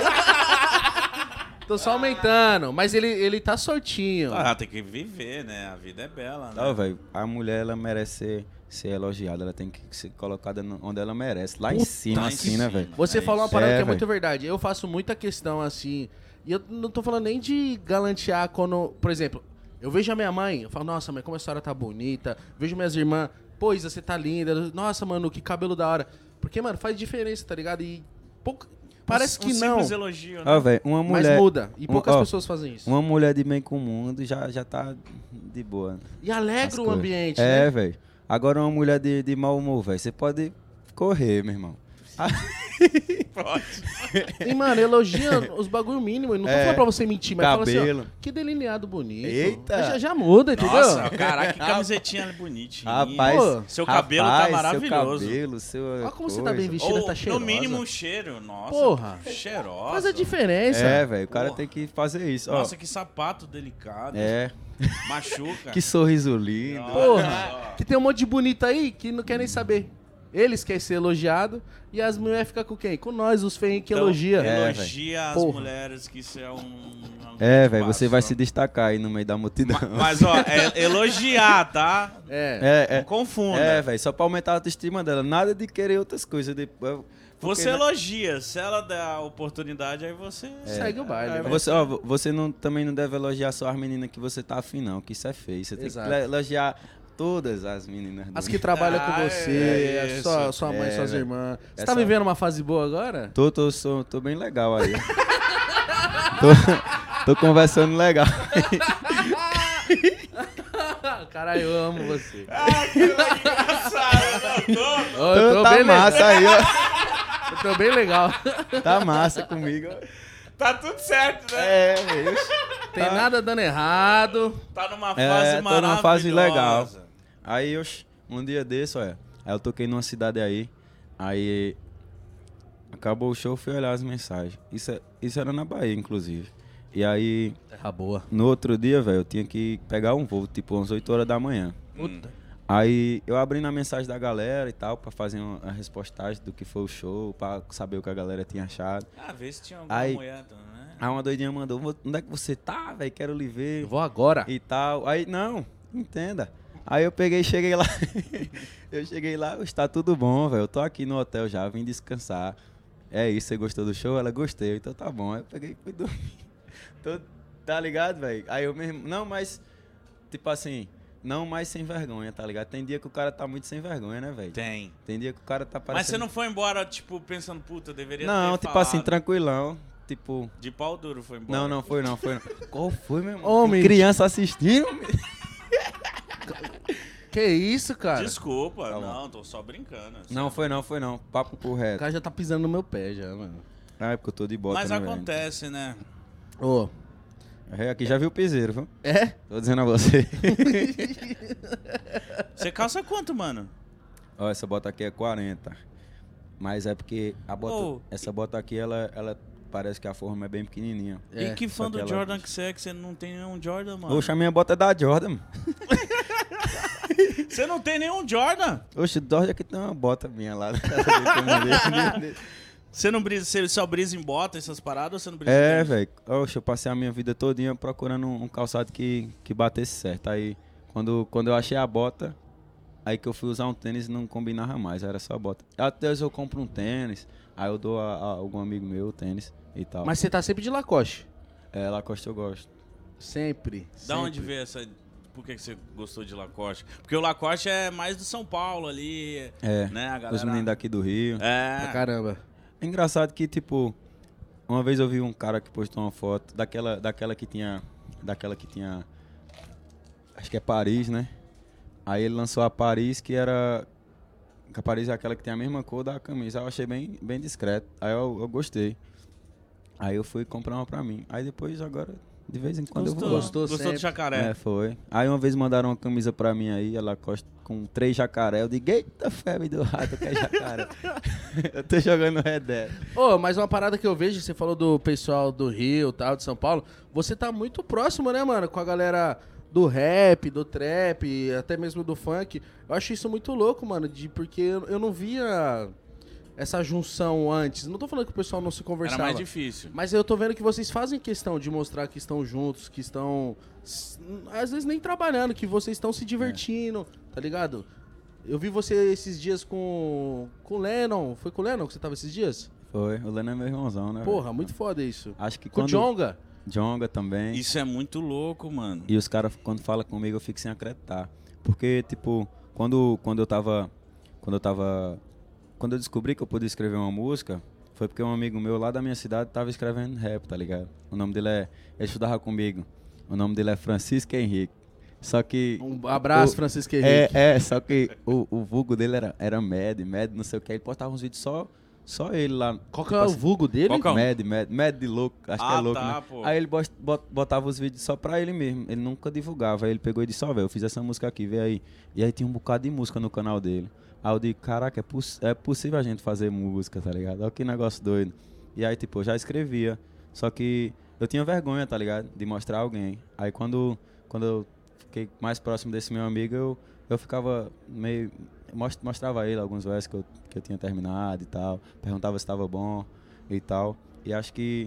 Tô só aumentando, mas ele tá soltinho.
Ah, tem que viver, né? A vida é bela, né?
Não, velho, a mulher, ela merece ser elogiada, ela tem que ser colocada onde ela merece. Lá em cima, assim, né, velho?
Você
É
falou uma
isso.
parada que é
velho.
muito verdade. Eu faço muita questão assim. E eu não tô falando nem de galantear quando. Por exemplo, eu vejo a minha mãe, eu falo, nossa, mãe, como a senhora tá bonita. Vejo minhas irmãs, pô, Isa, você tá linda. Nossa, mano, que cabelo da hora. Porque, mano, faz diferença, tá ligado? E parece que não.
Simples elogio, né?
Ó, velho, uma
Mas
mulher...
muda. E poucas
ó,
pessoas fazem isso.
Uma mulher de bem com o mundo já tá de boa.
E alegra
as
o
coisas.
ambiente,
É,
né?
velho. Agora uma mulher de mau humor, velho, você pode correr, meu irmão.
Pode.
E, mano, elogia os bagulho mínimo. Eu não tô falando pra você mentir, mas fala assim,
Cabelo.
ó, que delineado bonito.
Eita.
Já muda, entendeu?
Nossa, caraca, que camisetinha bonitinha.
Rapaz,
Pô,
seu cabelo tá maravilhoso.
Seu cabelo, seu
Olha como você tá bem vestido,
Ou,
tá cheirosa.
no mínimo, um cheiro. Nossa,
Porra.
cheirosa.
Faz a diferença.
É, velho, o cara
Porra.
tem que fazer isso. Ó,
Nossa, que sapato delicado.
é,
Machuca.
que sorriso lindo.
Porra. Que tem um monte de bonito aí que não quer nem saber. Eles querem ser elogiados e as mulheres ficam com quem? Com nós, os feinhos que
Então,
elogia.
Elogia as
Porra.
mulheres, que isso é um
É,
grande
velho, você
passo,
vai
ó.
se destacar aí no meio da multidão.
Mas, ó, é elogiar, tá?
É.
Não confunda.
É, velho, só pra aumentar a autoestima dela. Nada de querer outras coisas.
Você elogia. Se ela der a oportunidade, aí você...
Segue o baile. né?
Você também não deve elogiar só as meninas que você tá afim, não, que isso é feio. Você
Exato.
tem que elogiar todas as meninas.
As que trabalham com você,
isso.
sua mãe, suas
velho.
irmãs. Você
Essa-
tá vivendo uma fase boa agora?
Tô bem legal aí. tô conversando legal.
Caralho, eu amo você.
Engraçado,
Eu tô
Tá
bem
massa aí, ó.
legal. Eu tô bem legal.
Tá massa comigo.
Tá tudo certo, né?
É, velho.
Tem nada dando errado.
Tá numa fase
É, tô
maravilhosa.
numa fase legal. Aí, um dia desse, olha. Aí eu toquei numa cidade aí acabou o show, fui olhar as mensagens. Isso era na Bahia, inclusive. E aí,
Terra boa.
no outro dia, velho, eu tinha que pegar um voo, tipo, às 8 horas da manhã.
Puta.
Aí eu abri na mensagem da galera e tal, pra fazer a repostagem do que foi o show, pra saber o que a galera tinha achado.
Ah, vê se tinha alguma
Aí-
mulher, né?
Aí uma doidinha mandou, onde é que você tá, velho? Quero lhe ver.
Eu vou agora.
E tal. Aí, não, entenda. Aí eu peguei e cheguei lá. Eu cheguei lá, está tudo bom, velho. Eu tô aqui no hotel já, vim descansar. É isso, você gostou do show? Ela gostei, então tá bom. Aí eu peguei e fui dormir. Tá ligado, velho? Aí eu mesmo, não, mas, tipo assim, não mais sem vergonha, tá ligado? Tem dia que o cara tá muito sem vergonha, né, velho?
Tem.
Tem dia que o cara tá parecendo...
Mas você não foi embora, tipo, pensando, puta, eu deveria
Não,
ter
tipo assim,
falado.
tranquilão. Tipo...
De pau duro foi embora.
Não foi não. Qual foi, meu irmão?
Homem.
Tem criança assistindo?
Que isso, cara?
Desculpa,
Tá bom.
não, tô só brincando.
Não foi não. Papo pro
O
reto.
cara já tá pisando no meu pé já, mano.
Ah, é porque eu tô de bota,
Mas
né, velho?
acontece, né?
Ô.
É, aqui já viu o piseiro, viu?
É?
Tô dizendo a você.
Você calça quanto, mano?
Ó, essa bota aqui é 40. Mas é porque a bota,
Oh.
essa bota aqui, ela parece que a forma é bem pequenininha.
É,
E que fã
só que
do
ela-
Jordan que você não tem nenhum Jordan, mano?
Oxe, a minha bota é da Jordan, mano.
Você não tem nenhum Jordan?
Oxe, o Jordan aqui tem uma bota minha lá.
Você não brisa, você só brisa em bota, essas paradas, ou você não brisa em
É,
tênis?
velho. Oxe, eu passei a minha vida todinha procurando um calçado que batesse certo. Aí, quando eu achei a bota, aí que eu fui usar um tênis e não combinava mais, era só a bota. Até vezes eu compro um tênis, aí eu dou a algum amigo meu o tênis e tal.
Mas você tá sempre de Lacoste.
É, Lacoste eu gosto.
Sempre.
Da onde veio essa... Por que você gostou de Lacoste? Porque o Lacoste é mais do São Paulo ali,
É,
né? A galera...
os meninos daqui do Rio.
Pra
É.
caramba.
É engraçado que, tipo, uma vez eu vi um cara que postou uma foto daquela que tinha, acho que é Paris, né? Aí ele lançou a Paris, que a Paris é aquela que tem a mesma cor da camisa. Eu achei bem discreto. Aí eu gostei. Aí eu fui comprar uma pra mim. Aí depois, agora, de vez em quando eu vou.
Gostou
Gostou
sempre.
do jacaré?
É, foi. Aí uma vez mandaram uma camisa pra mim aí, ela costa com 3 jacaré. Eu digo, eita febre do rato, que é jacaré. Eu tô jogando Red Dead.
Ô, mas uma parada que eu vejo, você falou do pessoal do Rio, tal, de São Paulo, você tá muito próximo, né, mano, com a galera do rap, do trap, até mesmo do funk. Eu acho isso muito louco, mano, porque eu não via essa junção antes. Não tô falando que o pessoal não se
Era
conversava.
mais difícil.
Mas eu tô vendo que vocês fazem questão de mostrar que estão juntos, que estão, às vezes, nem trabalhando, que vocês estão se divertindo, tá ligado? Eu vi você esses dias com o Lennon. Foi com o Lennon que você tava esses dias?
Foi, o Leno é meu irmãozão, né?
Porra,
velho?
muito foda isso.
Acho que
Com o
quando...
Jonga.
Jonga também.
Isso é muito louco, mano.
E os caras, quando falam comigo, eu fico sem acreditar. Porque, tipo, quando eu descobri que eu podia escrever uma música, foi porque um amigo meu lá da minha cidade tava escrevendo rap, tá ligado? O nome dele ele estudava comigo. O nome dele é Francisco Henrique. Só que...
Um abraço, Francisco Henrique.
Só que o vulgo dele era Mad, não sei o que. Ele postava uns vídeos Só ele lá.
Qual que é o vulgo dele?
Qual que é o-
Mad de louco, acho que é louco,
tá,
né?
pô.
Aí ele botava os vídeos só pra ele mesmo, ele nunca divulgava. Aí ele pegou e disse, velho, eu fiz essa música aqui, vê aí. E aí tinha um bocado de música no canal dele. Aí eu digo, caraca, é possível a gente fazer música, tá ligado? Olha que negócio doido. E aí, tipo, eu já escrevia, só que eu tinha vergonha, tá ligado? De mostrar a alguém. Aí quando eu fiquei mais próximo desse meu amigo, eu ficava meio... Mostrava a ele alguns versos que eu tinha terminado e tal. Perguntava se estava bom e tal. E acho que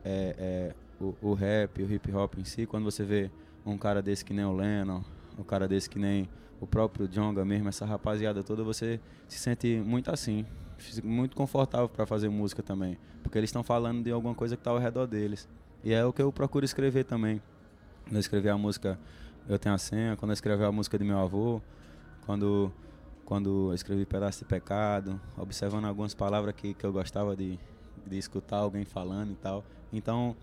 o rap, o hip hop em si, quando você vê um cara desse que nem o Lennon, um cara desse que nem o próprio Djonga mesmo, essa rapaziada toda, você se sente muito assim. Muito confortável para fazer música também. Porque eles estão falando de alguma coisa que está ao redor deles. E é o que eu procuro escrever também. Quando eu escrevi a música Eu Tenho a Senha, quando eu escrevi a música de meu avô, quando eu escrevi Pedaço de Pecado, observando algumas palavras que eu gostava de escutar alguém falando e tal. Então,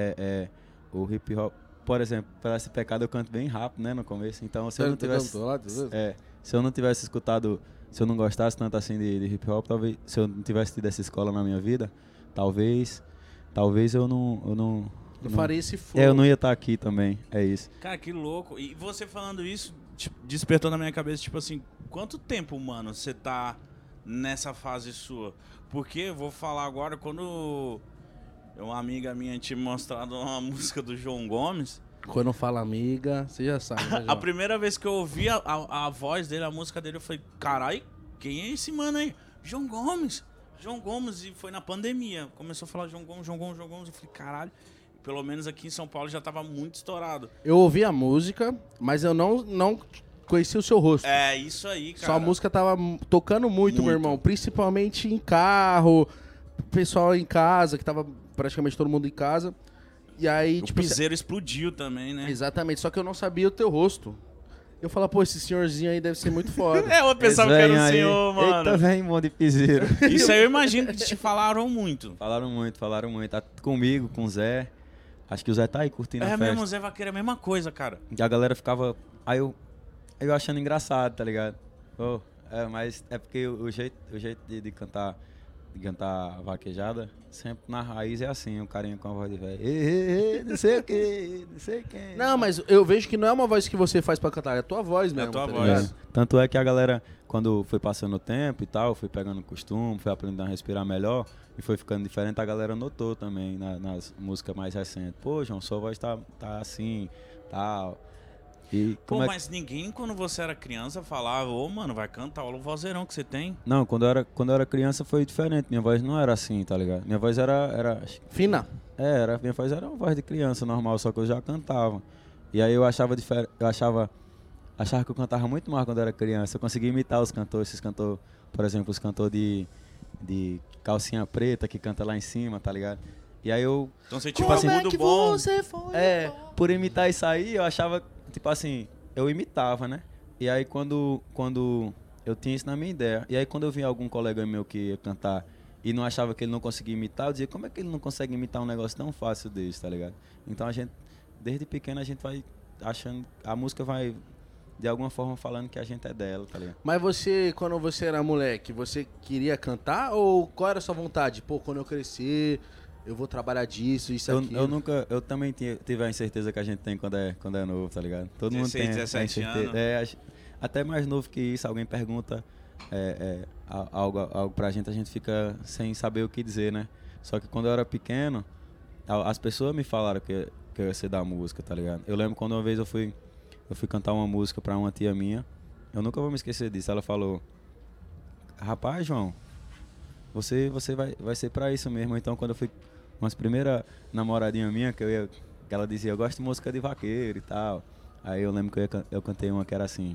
o hip hop, por exemplo, Pedaço de Pecado eu canto bem rápido, né, no começo. Então, se eu não tivesse escutado, se eu não gostasse tanto assim de hip hop, talvez, se eu não tivesse tido essa escola na minha vida, talvez eu não
faria esse flow.
eu não ia estar aqui também, é isso.
Cara, que louco. E você falando isso, tipo, despertou na minha cabeça, tipo assim, quanto tempo, mano, você tá nessa fase sua? Porque, vou falar agora, quando uma amiga minha tinha me mostrado uma música do João Gomes...
Quando fala amiga, você já sabe, né,
A
João?
primeira vez que eu ouvi a voz dele, a música dele, eu falei, carai, quem é esse mano aí? João Gomes, e foi na pandemia. Começou a falar João Gomes, eu falei, caralho. Pelo menos aqui em São Paulo já tava muito estourado.
Eu ouvi a música, mas eu não conheci o seu rosto.
É, isso aí, cara.
Só a música tava tocando muito, meu irmão. Principalmente em carro, pessoal em casa, que tava praticamente todo mundo em casa. E aí,
O
tipo...
piseiro explodiu também, né?
Exatamente, só que eu não sabia o teu rosto. Eu falava, pô, esse senhorzinho aí deve ser muito foda.
É, eu pensava que era o senhor, mano.
Eita, vem, mão de piseiro.
Isso aí eu imagino que te falaram muito.
Falaram muito. Tá comigo, com o Zé. Acho que o Zé tá aí curtindo a
É
festa.
mesmo, o Zé Vaqueiro é a mesma coisa, cara.
E a galera ficava... Aí eu achando engraçado, tá ligado? Mas é porque o jeito de cantar vaquejada, sempre na raiz é assim, um carinha com a voz de velho. Não sei o que, não sei quem.
Não, mas eu vejo que não é uma voz que você faz pra cantar, é a tua voz mesmo.
tua
tá
voz.
ligado?
Tanto é que a galera, quando foi passando o tempo e tal, foi pegando costume, foi aprendendo a respirar melhor e foi ficando diferente, a galera notou também nas músicas mais recentes. Pô, João, sua voz tá assim, tal. E
Pô,
como
mas ninguém, quando você era criança, falava, ô, mano, vai cantar, olha o vozeirão que você tem.
Não, quando eu era criança foi diferente. Minha voz não era assim, tá ligado? Minha voz era
Fina.
minha voz era uma voz de criança normal, só que eu já cantava. E aí eu achava que eu cantava muito mais quando eu era criança. Eu conseguia imitar os cantores, esses cantores, por exemplo, os cantores de calcinha preta que canta lá em cima, tá ligado? E aí eu,
Então você tinha
Tipo
um
assim,
agudo bom.
por imitar isso aí, eu achava, tipo assim, eu imitava, né? E aí quando eu tinha isso na minha ideia, e aí quando eu via algum colega meu que ia cantar e não achava que ele não conseguia imitar, eu dizia, como é que ele não consegue imitar um negócio tão fácil desse, tá ligado? Então a gente, desde pequeno, a gente vai achando, a música vai, de alguma forma, falando que a gente é dela, tá ligado?
Mas você, quando você era moleque, você queria cantar ou qual era a sua vontade? Pô, quando eu crescer, eu vou trabalhar disso, isso, aquilo.
Eu também tive a incerteza que a gente tem quando é novo, tá ligado? Todo
16,
mundo tem
17
a incerteza.
anos.
Até mais novo que isso, alguém pergunta algo pra gente, a gente fica sem saber o que dizer, né? Só que quando eu era pequeno, as pessoas me falaram que eu ia ser da música, tá ligado? Eu lembro quando uma vez eu fui cantar uma música pra uma tia minha, eu nunca vou me esquecer disso. Ela falou, rapaz, João, você vai ser pra isso mesmo. Então quando eu fui umas primeiras namoradinhas minha, que ela dizia, eu gosto de música de vaqueiro e tal. Aí eu lembro que eu cantei uma que era assim,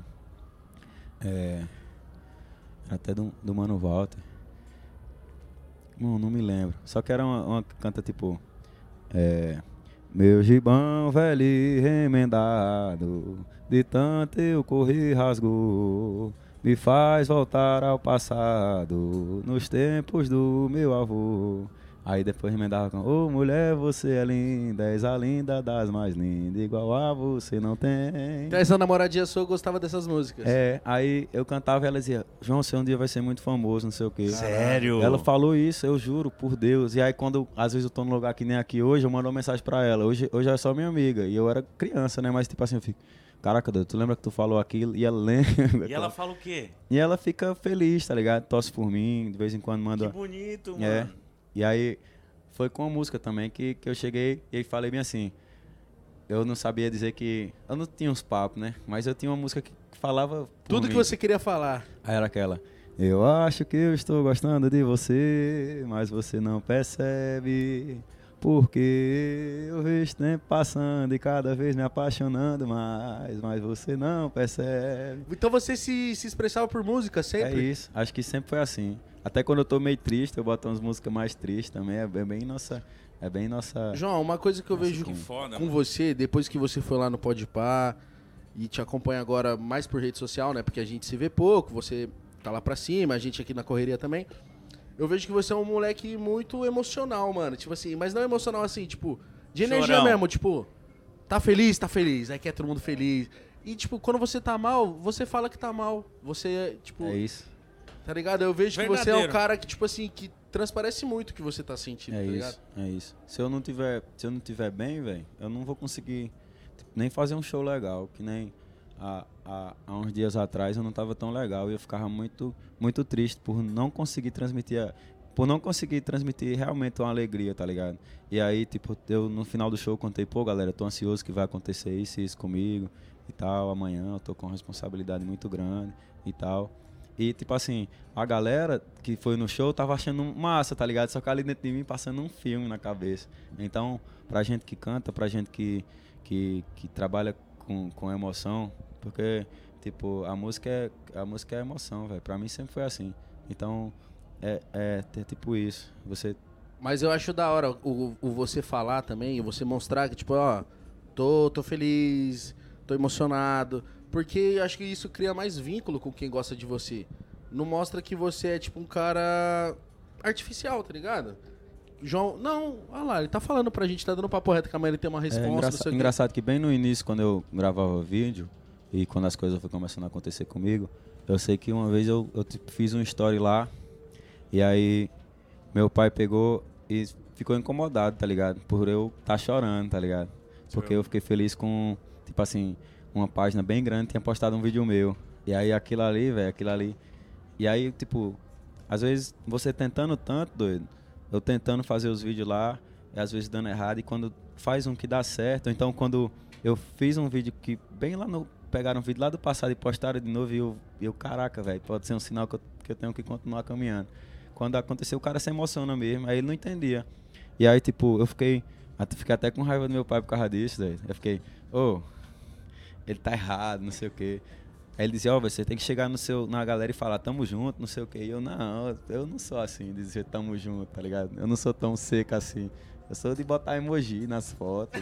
até do Mano Walter. Não me lembro. Só que era uma que canta tipo, meu gibão velho e remendado, de tanto eu corri rasgou, me faz voltar ao passado, nos tempos do meu avô. Aí depois emendava com: Ô mulher, você é linda, és a linda das mais lindas, igual a você não tem.
Então essa namoradinha sua gostava dessas músicas.
Aí eu cantava e ela dizia: João, você um dia vai ser muito famoso, não sei o quê.
Sério?
Ela falou isso, eu juro, por Deus. E aí quando, às vezes eu tô num lugar que nem aqui hoje, eu mando uma mensagem pra ela. Hoje é só minha amiga. E eu era criança, né? Mas tipo assim, eu fico: caraca, Deus, tu lembra que tu falou aquilo? E ela lembra.
E ela fala o quê?
E ela fica feliz, tá ligado? Torce por mim, de vez em quando manda.
Que bonito, mano.
É. E aí foi com a música também que eu cheguei e falei bem assim. Eu não sabia dizer que... Eu não tinha uns papos, né? Mas eu tinha uma música que falava por
Tudo
mim.
que você queria falar.
Aí era aquela: eu acho que eu estou gostando de você, mas você não percebe. Porque eu vejo o tempo passando e cada vez me apaixonando mais, mas você não percebe.
Então você se expressava por música
É
sempre?
isso, acho que sempre foi assim. Até quando eu tô meio triste, eu boto umas músicas mais tristes também, é bem nossa... É bem nossa...
João, uma coisa que eu vejo
que foda,
com
mano.
você, depois que você foi lá no Podpah e te acompanha agora mais por rede social, né? Porque a gente se vê pouco, você tá lá pra cima, a gente aqui na correria também. Eu vejo que você é um moleque muito emocional, mano. Tipo assim, mas não emocional assim, tipo, de energia
Chorão.
mesmo, tipo, tá feliz, aí quer todo mundo feliz. E, tipo, quando você tá mal, você fala que tá mal. Você, tipo,
É isso,
tá ligado? Eu vejo que você é um
Verdadeiro.
cara que, tipo assim, que transparece muito o que você tá sentindo,
é
tá
isso,
ligado?
é isso. Se eu não tiver bem, velho, eu não vou conseguir nem fazer um show legal, que nem há uns dias atrás eu não tava tão legal e eu ficava muito, muito triste por não conseguir transmitir realmente uma alegria, tá ligado? E aí, tipo, eu no final do show contei: pô, galera, tô ansioso que vai acontecer isso e isso comigo e tal, amanhã eu tô com uma responsabilidade muito grande e tal. E, tipo assim, a galera que foi no show tava achando massa, tá ligado? Só que ali dentro de mim passando um filme na cabeça. Então, pra gente que canta, pra gente que trabalha com emoção, porque, tipo, a música é emoção, velho. Pra mim sempre foi assim. Então, é tipo isso. Você...
Mas eu acho da hora o você falar também, você mostrar que, tipo, ó, tô feliz, tô emocionado. Porque eu acho que isso cria mais vínculo com quem gosta de você. Não mostra que você é, tipo, um cara artificial, tá ligado? João, não, olha lá, ele tá falando pra gente, tá dando papo reto, que amanhã ele tem uma resposta. não sei o quê.
engraçado que bem no início, quando eu gravava vídeo e quando as coisas foram começando a acontecer comigo, eu sei que uma vez eu tipo, fiz um story lá e aí meu pai pegou e ficou incomodado, tá ligado? Por eu tá chorando, tá ligado? Porque eu fiquei feliz com, tipo assim, uma página bem grande tinha postado um vídeo meu. E aí aquilo ali, velho, E aí, tipo, às vezes você tentando tanto, doido, eu tentando fazer os vídeos lá, e às vezes dando errado, e quando faz um que dá certo, então quando eu fiz um vídeo que bem lá no... Pegaram um vídeo lá do passado e postaram de novo, e eu caraca, velho, pode ser um sinal que eu tenho que continuar caminhando. Quando aconteceu, o cara se emociona mesmo, aí ele não entendia. E aí, tipo, eu fiquei até com raiva do meu pai por causa disso, doido. Eu fiquei: ele tá errado, não sei o quê. Aí ele dizia: você tem que chegar na galera e falar tamo junto, não sei o quê. E eu não sou assim, dizer tamo junto, tá ligado? Eu não sou tão seco assim. Eu sou de botar emoji nas fotos.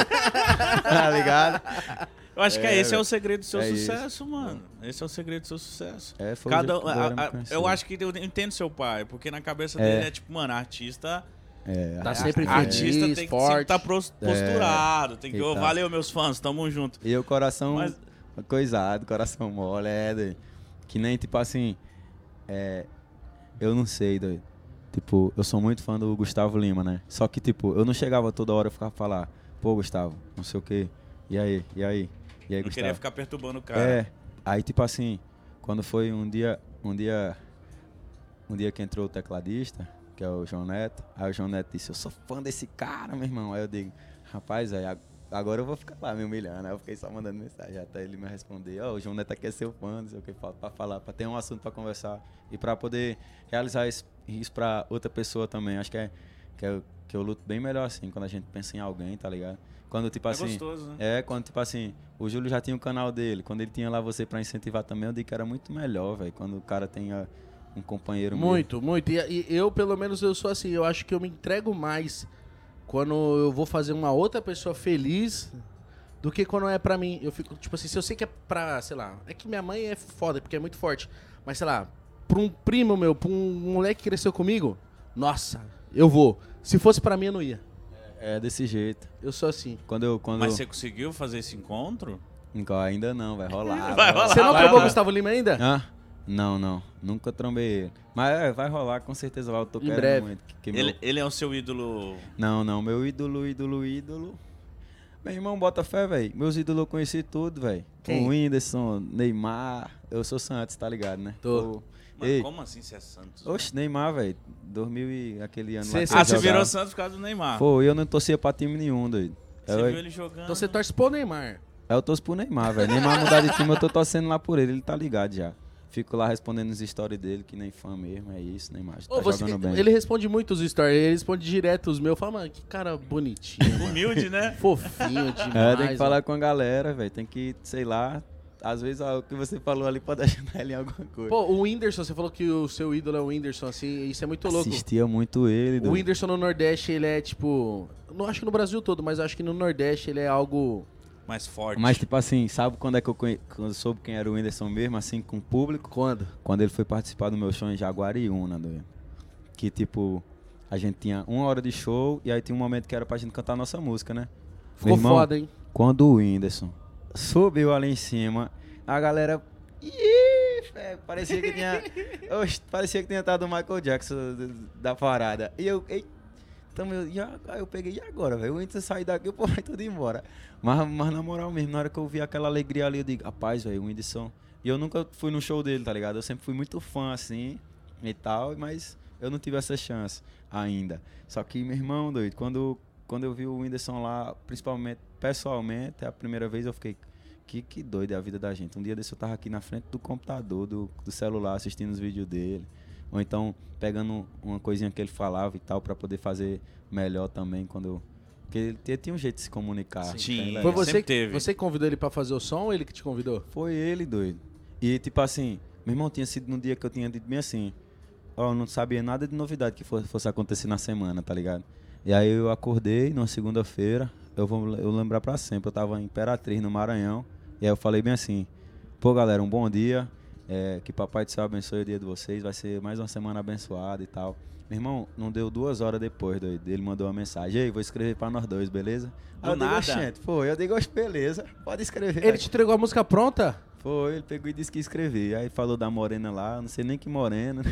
Tá ligado?
Eu acho que esse é
velho.
o segredo do seu
É
sucesso,
isso.
mano. Esse é o segredo do seu sucesso.
Foi o jeito que a galera me conheceu.
Eu acho que eu entendo seu pai, porque na cabeça dele é tipo, mano, artista...
Tá sempre
artista
feliz,
tem que
forte.
sempre estar posturado. Tem que,
E tá.
valeu, meus fãs, tamo junto.
E o coração
Mas-
coisado, coração mole, doido. Que nem, tipo assim, eu não sei, doido. Tipo, eu sou muito fã do Gustavo Lima, né? Só que, tipo, eu não chegava toda hora e ficava falar: pô, Gustavo, não sei o quê. E aí,
Não
Gustavo?
queria ficar perturbando o cara.
Aí, tipo assim, quando foi um dia que entrou o tecladista, que é o João Neto, aí o João Neto disse: eu sou fã desse cara, meu irmão. Aí eu digo: rapaz, agora eu vou ficar lá me humilhando. Aí eu fiquei só mandando mensagem até ele me responder: o João Neto aqui é seu fã, não sei o que, pra falar, pra ter um assunto pra conversar e pra poder realizar isso pra outra pessoa também. Acho que eu luto bem melhor assim, quando a gente pensa em alguém, tá ligado? Quando, tipo assim...
gostoso, né?
Quando, tipo assim, o Júlio já tinha o canal dele. Quando ele tinha lá você pra incentivar também, eu digo que era muito melhor, velho. Quando o cara tenha um companheiro
Muito, muito. E eu, pelo menos, eu sou assim. Eu acho que eu me entrego mais quando eu vou fazer uma outra pessoa feliz do que quando é pra mim. Eu fico, tipo assim, se eu sei que é pra, sei lá... É que minha mãe é foda, porque é muito forte. Mas, sei lá, pra um primo meu, pra um moleque que cresceu comigo, nossa, eu vou. Se fosse pra mim, eu não ia.
É desse jeito.
Eu sou assim.
Quando
Mas você conseguiu fazer esse encontro?
Ainda não, vai rolar.
Vai rolar.
Você não
vai
trombou o
rolar.
Gustavo Lima ainda?
Hã? Não. Nunca trombei ele. Mas vai rolar, com certeza vai. Eu tô
Em
querendo
breve.
muito. Que meu...
Ele é o seu ídolo.
Não. Meu ídolo. Meu irmão, bota fé, velho. Meus ídolos eu conheci tudo, velho.
Quem?
O Whindersson, Neymar. Eu sou Santos, tá ligado, né?
Tô.
Mano,
Ei.
como assim você é Santos?
Oxe, Neymar, velho. 2000 e aquele ano
Cê-
lá. que
cê-
eu
Você
jogava.
virou Santos por causa do Neymar.
Pô, eu não torcia pra time nenhum, doido.
Você viu ele jogando.
Então você torce pro Neymar.
Eu torço pro Neymar, velho. Neymar mudar de time, eu tô torcendo lá por ele tá ligado já. Fico lá respondendo as stories dele, que nem fã mesmo, é isso, Neymar. Tá
Ô, você-
jogando bem.
ele responde muito os stories, ele responde direto os meus. Fala, mano, que cara bonitinho, mano.
Humilde, né?
Fofinho demais.
É, tem que falar
mano.
com a galera, velho. Tem que, sei lá, às vezes o que você falou ali pode ajudar ele em alguma coisa.
Pô, o Whindersson, você falou que o seu ídolo é o Whindersson, assim, isso é muito louco.
Assistia muito ele,
O
doido.
Whindersson no Nordeste, ele é tipo... Não acho que no Brasil todo, mas acho que no Nordeste ele é algo...
Mais forte.
Mas, tipo assim, sabe quando é que quando eu soube quem era o Whindersson mesmo, assim, com o público?
Quando?
Quando ele foi participar do meu show em Jaguariúna, doido. Que, tipo, a gente tinha 1 hora de show e aí tinha um momento que era pra gente cantar a nossa música, né?
Ficou
Meu irmão,
foda, hein?
Quando o Whindersson subiu ali em cima, a galera... Ih, parecia que tinha... Oxe, parecia que tinha estado o Michael Jackson da parada. E eu... Então, aí eu peguei, e agora, velho? O Whindersson sair daqui, o povo vai tudo embora. Mas na moral mesmo, na hora que eu vi aquela alegria ali, eu digo, rapaz, velho, o Whindersson... E eu nunca fui no show dele, tá ligado? Eu sempre fui muito fã, assim, e tal, mas eu não tive essa chance ainda. Só que, meu irmão, doido, quando eu vi o Whindersson lá, principalmente, pessoalmente, a primeira vez eu fiquei... Que doido é a vida da gente. Um dia desse eu tava aqui na frente do computador, do celular, assistindo os vídeos dele. Ou então pegando uma coisinha que ele falava e tal, pra poder fazer melhor também quando eu... Porque ele tinha um jeito de se comunicar.
Sim.
bem
Tinha.
legal.
Foi você,
sempre teve.
você que convidou ele pra fazer o som ou ele que te convidou?
Foi ele, doido. E tipo assim, meu irmão, tinha sido no dia que eu tinha dito bem assim, ó, eu não sabia nada de novidade que fosse acontecer na semana, tá ligado? E aí eu acordei numa segunda-feira, eu lembrar pra sempre, eu tava em Imperatriz, no Maranhão, e aí eu falei bem assim, pô galera, um bom dia, que Papai do Céu abençoe o dia de vocês, vai ser mais uma semana abençoada e tal. Meu irmão, não deu 2 horas depois, doido, ele mandou uma mensagem, ei, vou escrever pra nós dois, beleza?
Do
Aí eu
nada?
digo, "Oxente, foi, eu digo, beleza, pode escrever.
Ele te entregou a música pronta?
Foi, ele pegou e disse que ia escrever. Aí falou da morena lá, não sei nem que morena.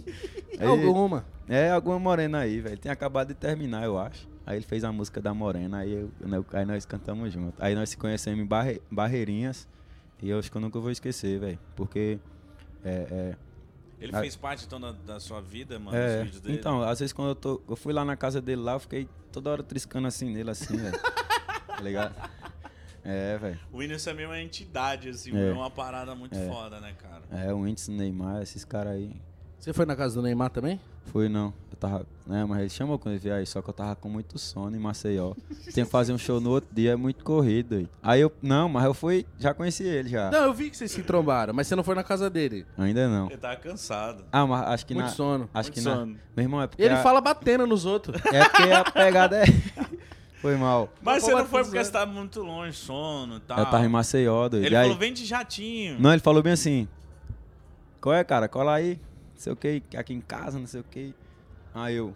Aí,
Alguma.
alguma morena aí, velho. Tinha acabado de terminar, eu acho. Aí ele fez a música da morena, aí nós cantamos junto. Aí nós se conhecemos em Barreirinhas. E eu acho que eu nunca vou esquecer, velho. Porque
Ele fez parte, então, da sua vida, mano, os vídeos dele?
então, às vezes quando eu fui lá na casa dele lá, eu fiquei toda hora triscando assim nele, assim, velho. Tá ligado? Velho.
O Whindersson é meio uma entidade, assim,
É.
é uma parada muito foda, né, cara?
O Whindersson, Neymar, esses caras aí.
Você foi na casa do Neymar também?
Fui não, eu tava, né, mas ele chamou quando ele veio aí, só que eu tava com muito sono em Maceió. Tinha que fazer um show no outro dia, é muito corrido aí. Mas eu fui, já conheci ele já.
Não, eu vi que vocês se trombaram, mas você não foi na casa dele.
Ainda não.
Ele tava cansado.
Mas acho que
Muito sono.
acho
Muito
que
sono.
meu irmão, é porque
Ele fala batendo nos outros.
é porque a pegada é foi mal.
Mas
Vou
você não
bater
foi
os
porque
anos.
você tava muito longe, sono e tal.
Eu tava em Maceió, doido.
Ele
E aí,
falou, vem de jatinho.
não, ele falou bem assim: "Qual é, cara? Cola aí. Não sei o que, aqui em casa, não sei o que". Aí eu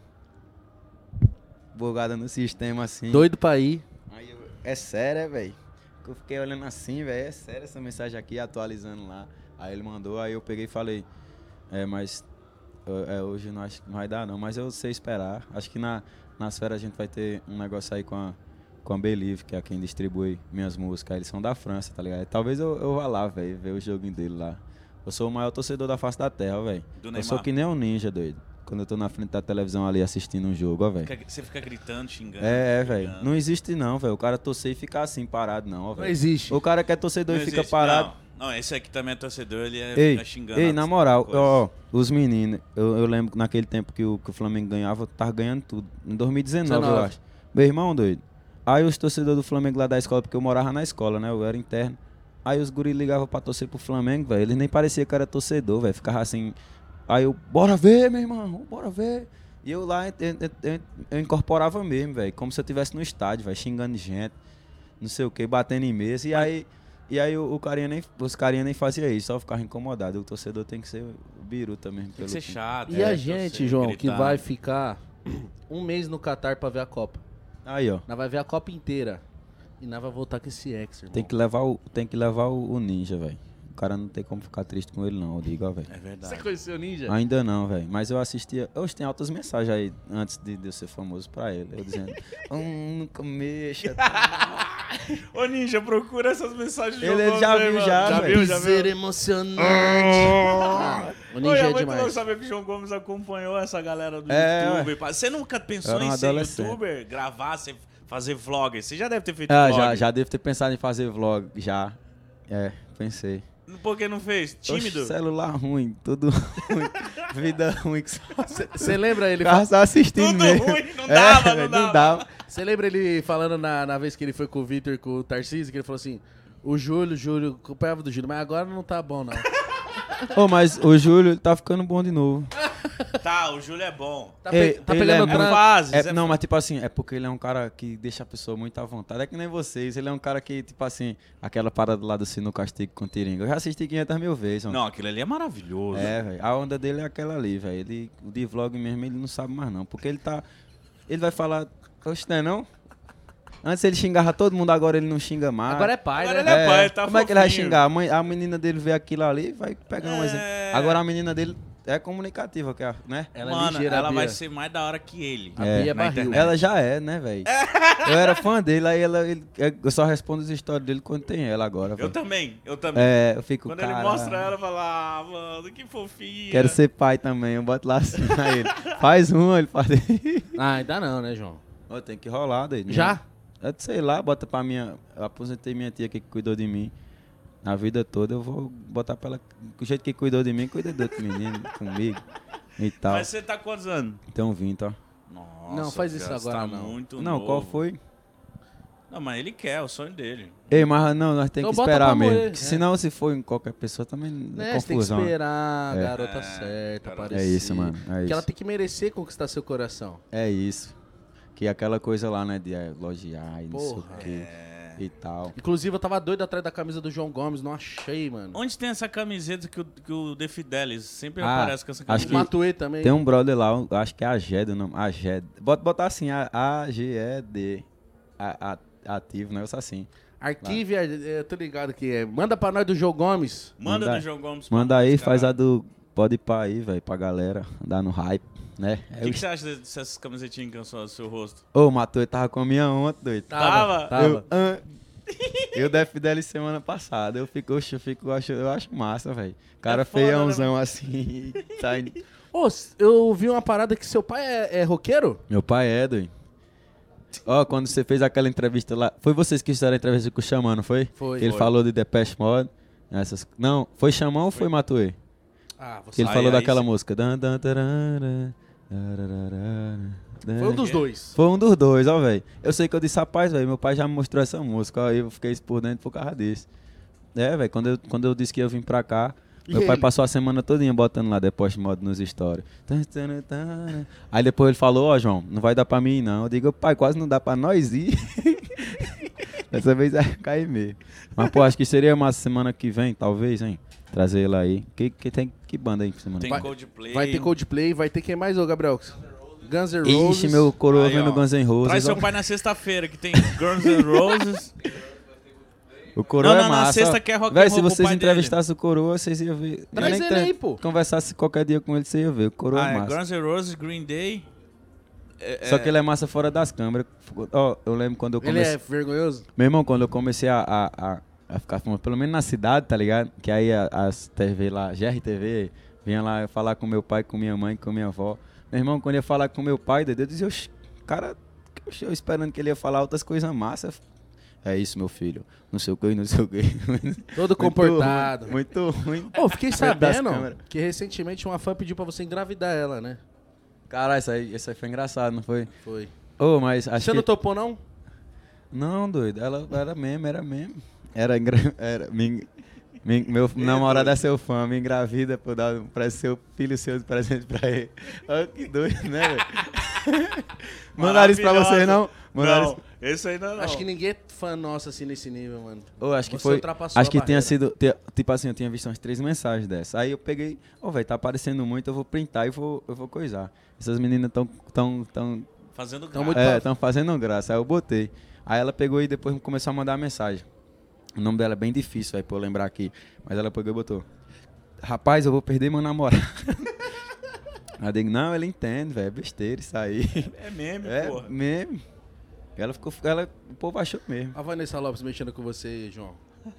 bugada no sistema assim.
Doido pra ir.
Aí é sério, velho? Eu fiquei olhando assim, velho, é sério essa mensagem aqui, atualizando lá. Aí ele mandou, aí eu peguei e falei, mas hoje não acho que não vai dar não, mas eu sei esperar. Acho que nas férias a gente vai ter um negócio aí com a Believe, que é quem distribui minhas músicas. Eles são da França, tá ligado? Talvez eu vá lá, velho, ver o joguinho dele lá. Eu sou o maior torcedor da face da terra, velho.
Do
Eu
Neymar.
sou que nem um ninja, doido. Quando eu tô na frente da televisão ali assistindo um jogo, ó, velho.
Você fica gritando, xingando.
Velho.
brigando.
Não existe não, velho. O cara torcer e ficar assim, parado, não, ó,
Não
velho.
existe.
O cara que é torcedor
Não
e fica
existe,
parado.
Não, esse aqui também é torcedor, ele
Ei,
fica xingando.
ei, na moral,
coisa.
ó, os meninos, eu lembro que naquele tempo que o Flamengo ganhava, eu tava ganhando tudo. Em 2019, eu
19.
acho. Meu irmão, doido. Aí os torcedores do Flamengo lá da escola, porque eu morava na escola, né? Eu era interno. Aí os guris ligavam pra torcer pro Flamengo, velho. Eles nem pareciam que era torcedor, velho. Ficava assim. Aí eu, bora ver, meu irmão, bora ver. E eu lá, eu incorporava mesmo, velho. Como se eu estivesse no estádio, velho. Xingando gente, não sei o que, batendo em mesa. E aí os carinha nem faziam isso, só ficava incomodado. O torcedor tem que ser biruta mesmo.
Tem que ser chato.
E a
torcer,
gente, João, que
gritar.
vai ficar um mês no Catar pra ver a Copa.
Aí, ó.
Nós vai ver a Copa inteira. E nós vai voltar com esse ex, irmão.
Tem que levar o Ninja, velho. O cara não tem como ficar triste com ele, não. Eu digo, ó, velho.
É verdade.
Você conheceu o Ninja?
Ainda não, velho. Mas eu assistia. Hoje tem altas mensagens aí antes de eu ser famoso pra ele. Eu dizendo, nunca mexa.
Ô, Ninja, procura essas mensagens de
Ele
João
já
Gomes aí,
viu,
mano.
já, velho.
Já
Ser
viu?
emocionante. O
Oi,
Ninja
é
é
muito
demais.
louco saber que o João Gomes acompanhou essa galera do
É,
YouTube. Você nunca pensou
Eu era
em
um
ser
adolescente.
youtuber, gravar, fazer vlog? Você já deve ter feito
Ah,
vlog.
já devo ter pensado em fazer vlog. Já. É, pensei.
Por que não fez? Tímido?
Oxe, celular ruim, tudo ruim. Vida ruim.
Você lembra ele
Ficava só assistindo
Tudo
mesmo.
ruim, não dava,
velho,
não dava.
Você lembra ele falando na vez que ele foi com o Vitor e com o Tarcísio, que ele falou assim, o Júlio, acompanhava do Júlio, mas agora não tá bom, não.
Ô, mas o Júlio ele tá ficando bom de novo.
Tá, o Júlio é bom.
Tá,
Ele
pegando
é
o
muito-
tranco.
Fases,
Não, mas tipo assim, é porque ele é um cara que deixa a pessoa muito à vontade. É que nem vocês, ele é um cara que, tipo assim, aquela parada lá do Sino Castigo com Tiringa. Eu já assisti 500 mil vezes, mano.
Não, aquilo ali é maravilhoso.
É, velho. A onda dele é aquela ali, velho. Ele, o de vlog mesmo, ele não sabe mais não. Porque ele tá. Ele vai falar. Oxe, não é não? Antes ele xingava todo mundo, agora ele não xinga mais.
Agora é pai,
Agora
né?
ele é pai, tá
Como é que ele vai
fofinho.
xingar? A menina dele vê aquilo ali e vai pegar um
É.
exemplo. Agora a menina dele é comunicativa, né?
Ela é
Mano,
ligeira,
ela
a
vai
Bia.
ser mais da hora que ele.
A Bia é
na
barril.
internet.
Ela já é, né, velho? Eu era fã dele, aí eu só respondo as histórias dele quando tem ela agora,
Eu
velho.
também.
É, eu fico,
Quando
cara,
ele mostra ela, eu falo, ah, mano, que fofinha.
quero ser pai também, eu boto lá assim, aí ele, faz um, ele faz...
Ah, ainda não, né, João?
Ó, tem que rolar, doido.
Já?
Eu sei lá, bota pra minha... Eu aposentei minha tia que cuidou de mim a vida toda, eu vou botar pra ela... Do jeito que cuidou de mim, cuida do outro menino, comigo e tal.
Mas você tá quantos anos?
Então 20, ó.
Nossa,
Não, faz isso
cara, você
agora,
tá
não.
muito
Não,
novo.
qual foi?
Não, mas ele quer, é o sonho dele.
Ei, mas não, nós temos
Então
que
bota
esperar
pra
mesmo.
morrer,
Que
é.
senão, se for em qualquer pessoa, também é
Né, você tem que
confusão.
esperar a
É.
garota certa
cara.
aparecer.
É isso, mano. É
Porque
isso.
ela tem que merecer conquistar seu coração.
É isso. Que aquela coisa lá, né, de elogiar e não sei o
Porra.
quê e tal.
Inclusive, eu tava doido atrás da camisa do João Gomes, não achei, mano.
Onde tem essa camiseta que o The Fidelis sempre
Ah,
aparece com essa
acho
camiseta?
que-
Matuê também.
Tem um brother lá, acho que é Aged o nome. Aged. Botar assim, A-G-E-D. Ativo, negócio assim.
Arquive, eu tô ligado que é. Manda pra nós do João Gomes.
Manda
Manda-
do João Gomes. pra
Manda
nós,
aí,
cara.
faz a do Pode ir pra aí, velho, pra galera andar no hype, né?
O que você acha dessas camisetinhas que são o seu rosto?
Ô, o Matuê tava com a minha ontem, doido.
Tava?
Eu def dele semana passada. Eu acho massa, velho. Cara
É foda,
feiãozão assim. Tá indo.
Ô, eu vi uma parada que seu pai é roqueiro?
Meu pai é, doido. Ó, quando você fez aquela entrevista lá. Foi vocês que fizeram a entrevista com o Xamã, não foi?
Foi.
Que ele
Foi.
falou de Depeche Mode. Não, foi Xamã ou foi Matuê?
Ah,
Que
você.
ele
Aí,
falou
aí
daquela
sim.
música.
Foi um dos dois.
Foi um dos dois, ó, velho. Eu sei que eu disse, rapaz, velho, meu pai já me mostrou essa música, ó, eu fiquei por dentro por causa disso. É, velho, quando eu disse que ia vir pra cá,
E
meu pai
ele?
passou a semana todinha botando lá Depeche Mode nos stories. Aí depois ele falou, ó, João, não vai dar pra mim não. Eu digo, pai, quase não dá pra nós ir. Dessa vez é cair mesmo. Mas, pô, acho que seria massa semana que vem, talvez, hein? Trazer ele aí. Que banda aí semana
Tem
que vem?
Coldplay.
Vai ter Coldplay, vai ter quem mais, ô Gabriel? Guns N' Roses.
Ixi, meu coroa
Aí,
vendo
ó,
Guns N' Roses.
Traz seu
ó.
pai na sexta-feira, que tem Guns N' Roses.
O coroa
Não,
é
não, na
massa.
sexta
ó.
que é rock and
Véi,
roll
se
pro
vocês
pai
entrevistassem o coroa, vocês iam ver.
Traz
Nem
ele aí, pô.
Conversasse qualquer dia com ele, você ia ver. O coroa é
É
massa.
Guns N' Roses, Green Day.
Só que ele é massa fora das câmeras. Ó, eu lembro quando eu
Ele
comecei...
é vergonhoso?
Meu irmão, quando eu comecei a ficar famoso, pelo menos na cidade, tá ligado? Que aí as TV lá, GRTV, vinha lá falar com meu pai, com minha mãe, com minha avó. Meu irmão, quando ia falar com meu pai, eu dizia, "Oxi, cara, eu esperando que ele ia falar outras coisas massas. É isso, meu filho. Não sei o que, não sei o que.
Todo comportado.
Muito ruim.
Ô, fiquei
Perto das
sabendo
câmeras.
que recentemente uma fã pediu pra você engravidar ela, né?
Caralho, isso aí foi engraçado, não foi?
Foi.
Ô, mas acho
Você
que...
não topou, não?
Não, doido. Ela era mesmo. Meu namorado é seu fã, me engravida pra dar pra seu filho seu de presente pra ele. Olha que doido, né, velho? Mandaram isso pra vocês, não? Mandaram
Não,
isso.
esse ainda não.
Acho que ninguém é fã nosso assim nesse nível, mano.
Ô, acho que
Você
foi.
ultrapassou
Acho
a
que tinha
barreira.
sido. Tipo assim, eu tinha visto umas 3 mensagens dessas. Aí eu peguei, velho, tá aparecendo muito, eu vou printar e eu vou coisar. Essas meninas tão
Fazendo
Então,
graça.
muito
estão fazendo graça. Aí eu botei. Aí ela pegou e depois começou a mandar mensagem. O nome dela é bem difícil, aí pra eu lembrar aqui. Mas ela pegou e botou: rapaz, eu vou perder meu namorado. Aí eu digo, não, ele entende, velho, é besteira isso aí.
É meme,
É
porra.
mesmo. O povo achou mesmo.
A Vanessa Lopes mexendo com você, João.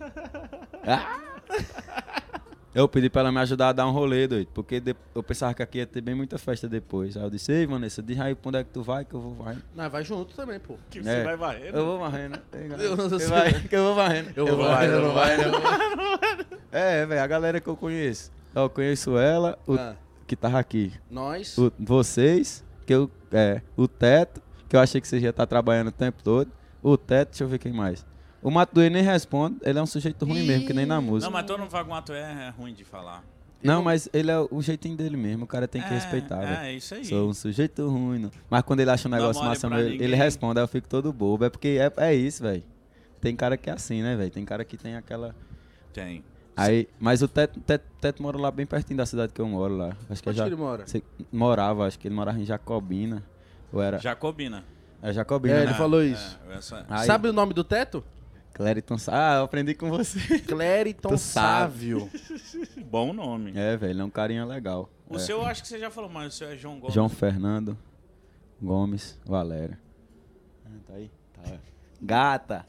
Eu pedi pra ela me ajudar a dar um rolê, doido, porque eu pensava que aqui ia ter bem muita festa depois. Aí eu disse, ei, Vanessa, diz aí pra onde é que tu vai, que eu vou varrendo.
Não, vai junto também, pô.
Que
É.
você vai varrendo.
Eu vou varrendo.
Eu não sei.
Que eu vou varrendo.
Eu vou varrendo, eu vou varrendo.
É, velho, a galera que eu conheço. Eu conheço ela,
Ah,
que tava aqui.
nós.
Vocês, o Teto, que eu achei que você já tá trabalhando o tempo todo. O Teto, deixa eu ver quem mais. O Mato Doer nem responde, ele é um sujeito ruim mesmo, que nem na música.
Não, mas todo vagabundo é ruim de falar.
Não, mas ele é o jeitinho dele mesmo, o cara tem que respeitar, velho.
É, isso aí.
Sou um sujeito ruim, não. Mas quando ele acha um
Não
negócio
mole
massa,
pra
ele
ninguém.
responde, aí eu fico todo bobo. É porque é isso, velho. Tem cara que é assim, né, velho? Tem cara que tem aquela...
Tem.
Aí, mas o Teto mora lá bem pertinho da cidade que eu moro lá. Acho que
Onde que ele mora?
morava, acho que ele morava em Jacobina. Ou era...
Jacobina.
É Jacobina,
É,
né?
ele falou isso.
Aí-
Sabe o nome do teto?
Clériton... Ah, eu aprendi com você.
Clériton
Tu sabe.
Sávio.
Bom nome.
É, velho, ele é um carinha legal.
O
É.
seu eu acho que você já falou, mas o seu é João Gomes.
João Fernando Gomes Valério. Tá aí? Tá. Gata!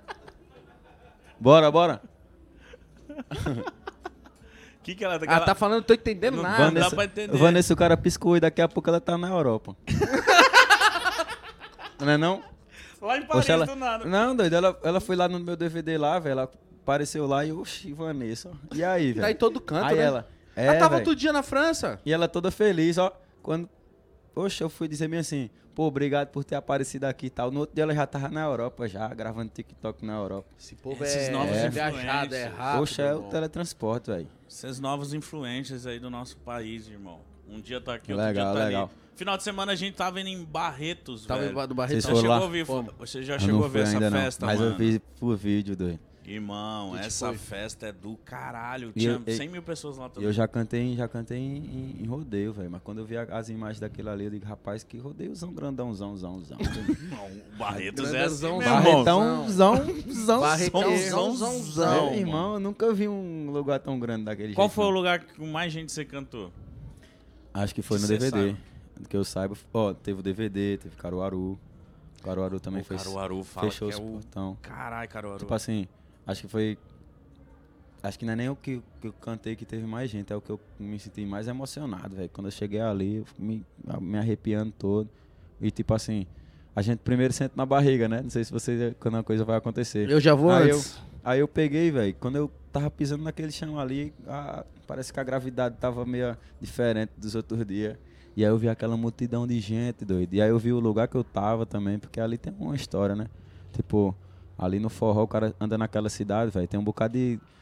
Bora!
Que ela
Ah, tá falando, não tô entendendo
Não
nada.
dá pra entender.
Vanessa, o cara piscou e daqui a pouco ela tá na Europa. Não é não?
Lá em Paris,
Poxa, ela...
do nada.
Não, doido, ela foi lá no meu DVD lá, velho. Ela apareceu lá e, oxi, Vanessa. Ó. E aí, velho?
Tá em todo canto,
Aí
né?
ela.
Ela tava
velho.
outro dia na França.
E ela toda feliz, ó. Quando. Oxe, eu fui dizer bem assim, pô, obrigado por ter aparecido aqui e tal. No outro dia ela já tava na Europa, já, gravando TikTok na Europa.
Esse povo
Esses novos
viajado, é
influencers.
rápido.
Oxe, é o
irmão.
teletransporte, velho.
Esses novos influencers aí do nosso país, irmão. Um dia tá aqui, outro
Legal,
dia tá
legal.
ali. Final de semana a gente tava indo em Barretos,
Tava
velho.
do Barretão.
Vocês
Você
foram
chegou
lá?
a ver,
Fomos.
você já
Eu
chegou
não
a
fui
ver essa
ainda
festa,
não, mas
mano?
eu vi por vídeo, doido.
Irmão,
Que
essa
foi?
festa é do caralho.
E
Tinha
eu-
100 mil pessoas lá
E
também.
eu já cantei em rodeio, velho. Mas quando eu vi as imagens daquilo ali, eu digo, rapaz, que rodeiozão grandãozão.
Não, o Barretos é assim
Grandãozão,
mesmo, irmão.
Barretãozão.
Barretãozão.
Meu irmão, eu nunca vi um lugar tão grande daquele
Qual
jeito.
foi o
não.
lugar que com mais gente você cantou?
Acho que foi no
Cê
DVD.
sabe.
Que eu saiba. Ó, teve o DVD, teve Caruaru. Caruaru também
O
fez.
Caruaru fala
Fechou
que é
os
o...
portão.
Caralho, Caruaru.
Tipo assim, acho que foi. Acho que não é nem o que eu cantei que teve mais gente, é o que eu me senti mais emocionado, velho. Quando eu cheguei ali, eu fui me arrepiando todo. E tipo assim, a gente primeiro sente na barriga, né? Não sei se você, quando uma coisa vai acontecer.
Eu já vou
Aí
antes.
Aí eu peguei, velho, quando eu tava pisando naquele chão ali, parece que a gravidade tava meio diferente dos outros dias. E aí eu vi aquela multidão de gente, doido. E aí eu vi o lugar que eu tava também, porque ali tem uma história, né? Tipo, ali no forró o cara anda naquela cidade, velho, tem um bocado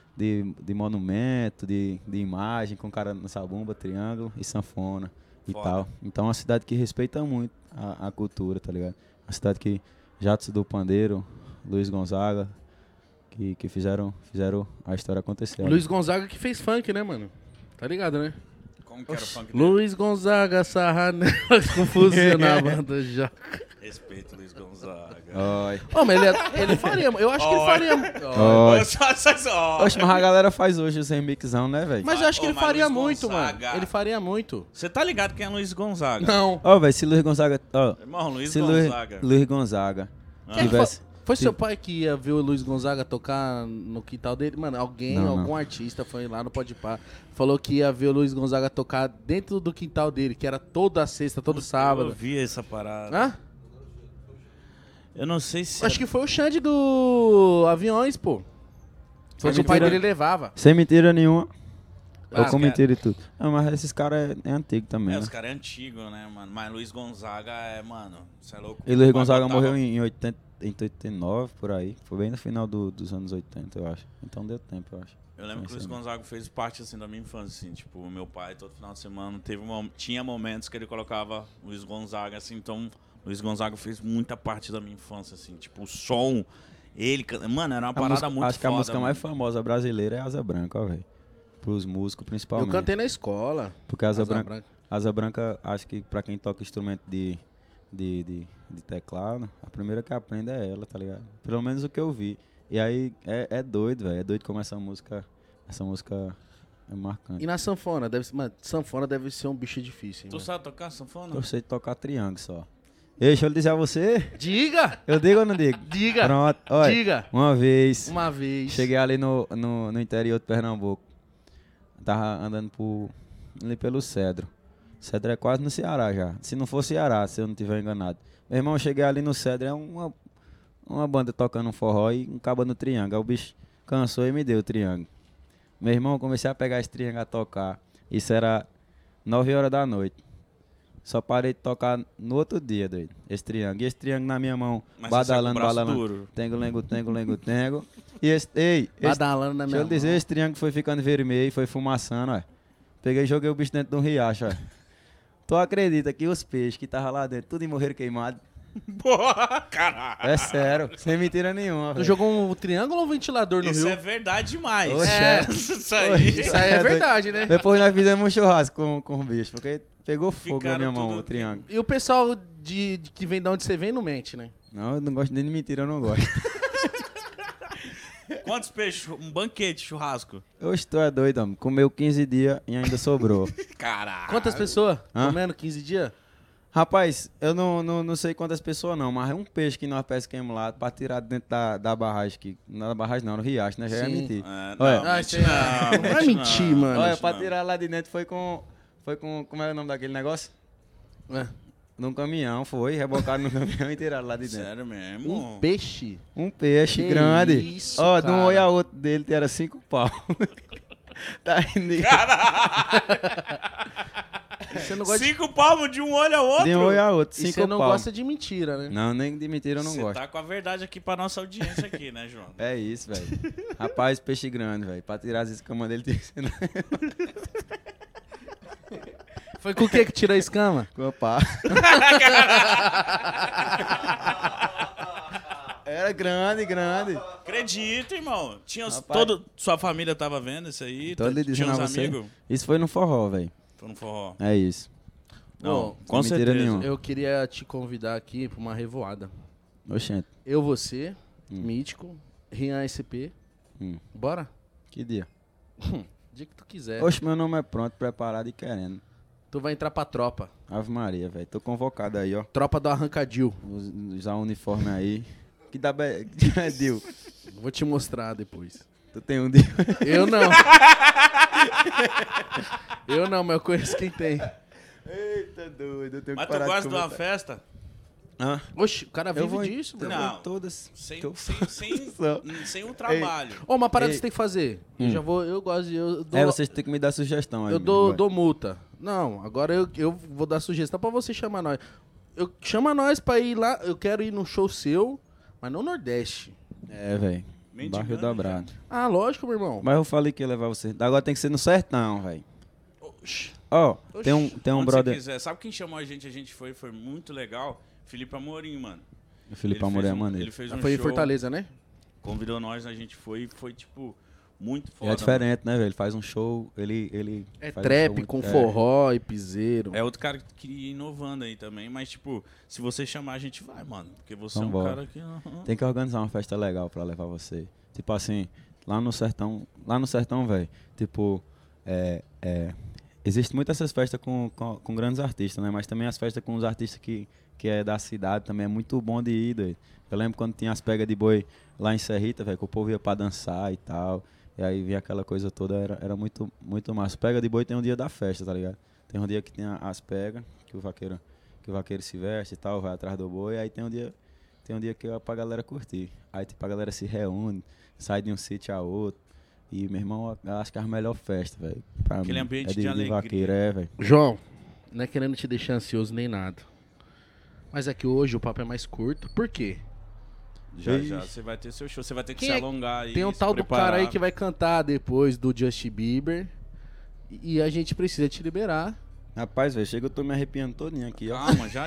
de monumento, de imagem, com o cara na sabumba, triângulo e sanfona e
Foda.
tal. Então é uma cidade que respeita muito a cultura, tá ligado? Uma cidade que Jadson do Pandeiro, Luiz Gonzaga, que fizeram a história acontecer.
Luiz Gonzaga que fez funk, né, mano? Tá ligado, né?
Como que era o funk dele?
Luiz Gonzaga, Sarranela, confusão na banda já.
Respeito, Luiz Gonzaga.
Oi.
Ô, mas ele faria, eu acho que ele
Oi.
faria.
Oi.
Só.
Oxe, mas a galera faz hoje os remixão, né, velho?
Mas eu acho que
Ô,
ele
mas
faria
Luiz
muito,
Gonzaga.
mano. Ele faria muito.
Você tá ligado quem é Luiz Gonzaga?
Não.
Ó, velho, se Luiz Gonzaga... Ó,
Irmão, Luiz
se
Gonzaga.
Luiz Gonzaga
Ah.
tivesse...
Foi seu pai que ia ver o Luiz Gonzaga tocar no quintal dele? Mano, algum artista foi lá no Podpah, falou que ia ver o Luiz Gonzaga tocar dentro do quintal dele, que era toda sexta, todo
Eu
sábado.
vi essa parada.
Hã?
Eu não sei se...
Acho que foi o Xande do Aviões, pô. Foi o que o pai
mentira.
dele levava.
Sem mentira nenhuma.
Ah,
Ou com
cara.
mentira e tudo. Não, mas esses caras é antigo também,
É,
né?
os caras é antigo, né, mano? Mas Luiz Gonzaga é, mano, você é louco.
E Luiz
Mas
Gonzaga
botava-
morreu em 89, por aí. Foi bem no final dos anos 80, eu acho. Então deu tempo, eu acho.
Eu lembro que o Luiz Gonzaga fez parte, assim, da minha infância, assim. Tipo, o meu pai, todo final de semana, tinha momentos que ele colocava Luiz Gonzaga, assim. Então, Luiz Gonzaga fez muita parte da minha infância, assim. Tipo, o som, mano, era uma parada muito foda.
Acho que a música
mano.
mais famosa brasileira é Asa Branca, ó, velho. Pros músicos,
Eu
principalmente.
cantei na escola.
Porque Asa Branca, acho que pra quem toca instrumento de teclado, a primeira que aprende é ela, tá ligado? Pelo menos o que eu vi. E aí é doido, velho. É doido como essa música é marcante.
E na sanfona? Mano, sanfona deve ser um bicho difícil, hein,
Tu
mano.
sabe tocar sanfona?
Eu sei tocar triângulo só. Ei, deixa eu dizer a você.
Diga!
Eu digo ou não digo?
Diga!
Pronto, olha.
Diga!
Uma vez,
Uma vez.
cheguei ali no interior de Pernambuco. Tava andando ali pelo Cedro. Cedro é quase no Ceará já. Se não for Ceará, se eu não estiver enganado. Meu irmão, cheguei ali no Cedro, é uma banda tocando um forró e um cabo no triângulo. Aí o bicho cansou e me deu o triângulo. Meu irmão, comecei a pegar esse triângulo a tocar. Isso era 9 horas da noite. Só parei de tocar no outro dia, doido. Esse triângulo. E esse triângulo na minha mão,
Mas
badalando,
você é com o braço
badalando.
duro.
Tengo. E esse
Badalando na
deixa
minha
eu dizer,
mão.
esse triângulo foi ficando vermelho, foi fumaçando, ó. Peguei e joguei o bicho dentro de um riacho, ó. Tu acredita que os peixes que estavam lá dentro, tudo morreram queimados?
Porra, caralho.
É sério, sem mentira nenhuma,
Tu
velho.
jogou um triângulo ou um ventilador no
Isso
rio?
é verdade demais.
Oxe,
Isso aí.
Isso aí é verdade, né?
Depois nós fizemos um churrasco com o bicho, porque pegou fogo na
Ficaram
minha mão
tudo-
o triângulo.
E o pessoal que vem de onde você vem não mente, né?
Não, eu não gosto nem de mentira, eu não gosto.
Quantos peixes? Um banquete, churrasco.
Oxe, tu é doido, homem. Comeu 15 dias e ainda sobrou.
Caralho.
Quantas pessoas?
Hã?
Comendo 15 dias?
Rapaz, eu não sei quantas pessoas não, mas é um peixe que nós pescamos lá pra tirar dentro da barragem aqui. Não da barragem não, no riacho, né? Já ia
Sim.
mentir.
É,
Olha.
não,
Ah,
mente
isso aí não vai
mente
mentir, mano.
Olha,
mente
pra
não.
tirar lá de dentro foi com... Como é o nome daquele negócio?
É.
Num caminhão, foi. Rebocaram no caminhão e tiraram lá de dentro.
Sério mesmo?
Um peixe?
Um peixe
Que
grande.
isso,
Ó, de um
cara.
olho a outro dele era 5 pau. Tá indo.
E você não gosta de...
5 palmos de um olho ao outro?
De um olho a outro,
E
5
você não
pau.
gosta de mentira, né?
Não, nem de mentira eu não
Você
gosto.
tá com a verdade aqui pra nossa audiência aqui, né, João?
É isso, velho. Rapaz, peixe grande, velho. Pra tirar as escamas dele tem que ser
Foi com o que tirou a escama?
com a pá. Era grande.
Acredito, irmão.
Rapaz.
Sua família tava vendo isso aí?
Tô lhe
Tinha
dizendo a
uns
você.
amigos?
Isso foi no forró, velho.
Foi no forró.
É isso.
Não,
Bom,
com
sem mentira
certeza.
nenhuma.
Eu queria te convidar aqui pra uma revoada.
Oxente.
Eu, você, Mítico, Rian SP.
Hum.
Bora?
Que dia?
Dia que tu quiser.
Oxe, meu nome é pronto, preparado e querendo.
Tu vai entrar pra tropa.
Ave Maria, velho. Tô convocado aí, ó.
Tropa do Arrancadil.
Usar um uniforme aí. Que dá Dil.
Vou te mostrar depois.
Tu tem um Dil.
Eu não. Eu não, mas eu conheço quem tem.
Eita, doido. Eu tenho
Mas
que
tu
parar
gosta de uma
comentar.
festa?
Hã?
Oxe, o cara
Eu
vive
vou
disso,
eu
mano.
vou
Não.
em todas.
Sem,
que eu
sem, sem,
Só.
sem o trabalho.
Ó, uma parada
Ei.
que você tem que fazer. Eu já vou, eu gosto de... Eu dou,
Vocês têm que me dar sugestão aí.
eu
vai.
dou multa. Não, agora eu vou dar sugestão pra você chamar nós. Chama nós pra ir lá, eu quero ir num show seu, mas não Nordeste.
É, velho.
Mendigando
Bairro dobrado.
Ah, lógico, meu irmão.
Mas eu falei que ia levar você. Agora tem que ser no sertão, velho.
Oxi.
Ó,
Oxi.
tem um
Onde
brother.
você quiser. Sabe quem chamou a gente foi muito legal? Felipe Amorim, mano.
O Felipe
Ele
Amor é
fez um-
maneiro.
Ele fez um
Foi em
show,
Fortaleza, né?
convidou nós, a gente foi tipo, muito
E
foda.
é diferente, né, velho? Ele faz um show. Ele
É
faz um
trap
show muito-
com forró e piseiro.
É outro cara que queria ir inovando aí também, mas tipo, se você chamar a gente vai, mano. Porque você é um
Vambora.
cara que... aham.
Tem que organizar uma festa legal pra levar você. Tipo assim, lá no sertão, velho. Tipo, existe muitas essas festas com grandes artistas, né? Mas também as festas com os artistas que é da cidade também é muito bom de ir, doido. Eu lembro quando tinha as pegas de boi lá em Serrita, velho, que o povo ia pra dançar e tal. E aí vinha aquela coisa toda, era muito, muito massa. Pega de boi tem um dia da festa, tá ligado? Tem um dia que tem as pegas, que o vaqueiro se veste e tal, vai atrás do boi, aí tem um dia que é pra galera curtir. Aí tipo, a galera se reúne, sai de um sítio a outro. E, meu irmão, eu acho que é a melhor festa, velho. Pra
Aquele
mim.
ambiente
é
de alegria.
vaqueiro, velho.
João, não é querendo te deixar ansioso nem nada. Mas é que hoje o papo é mais curto. Por quê?
Já você vai ter seu show. Você vai ter que se alongar aí.
Tem um tal do cara aí que vai cantar depois do Justin Bieber. E a gente precisa te liberar.
Rapaz, velho, chega, eu tô me arrepiando todinho aqui, ó.
Calma, já.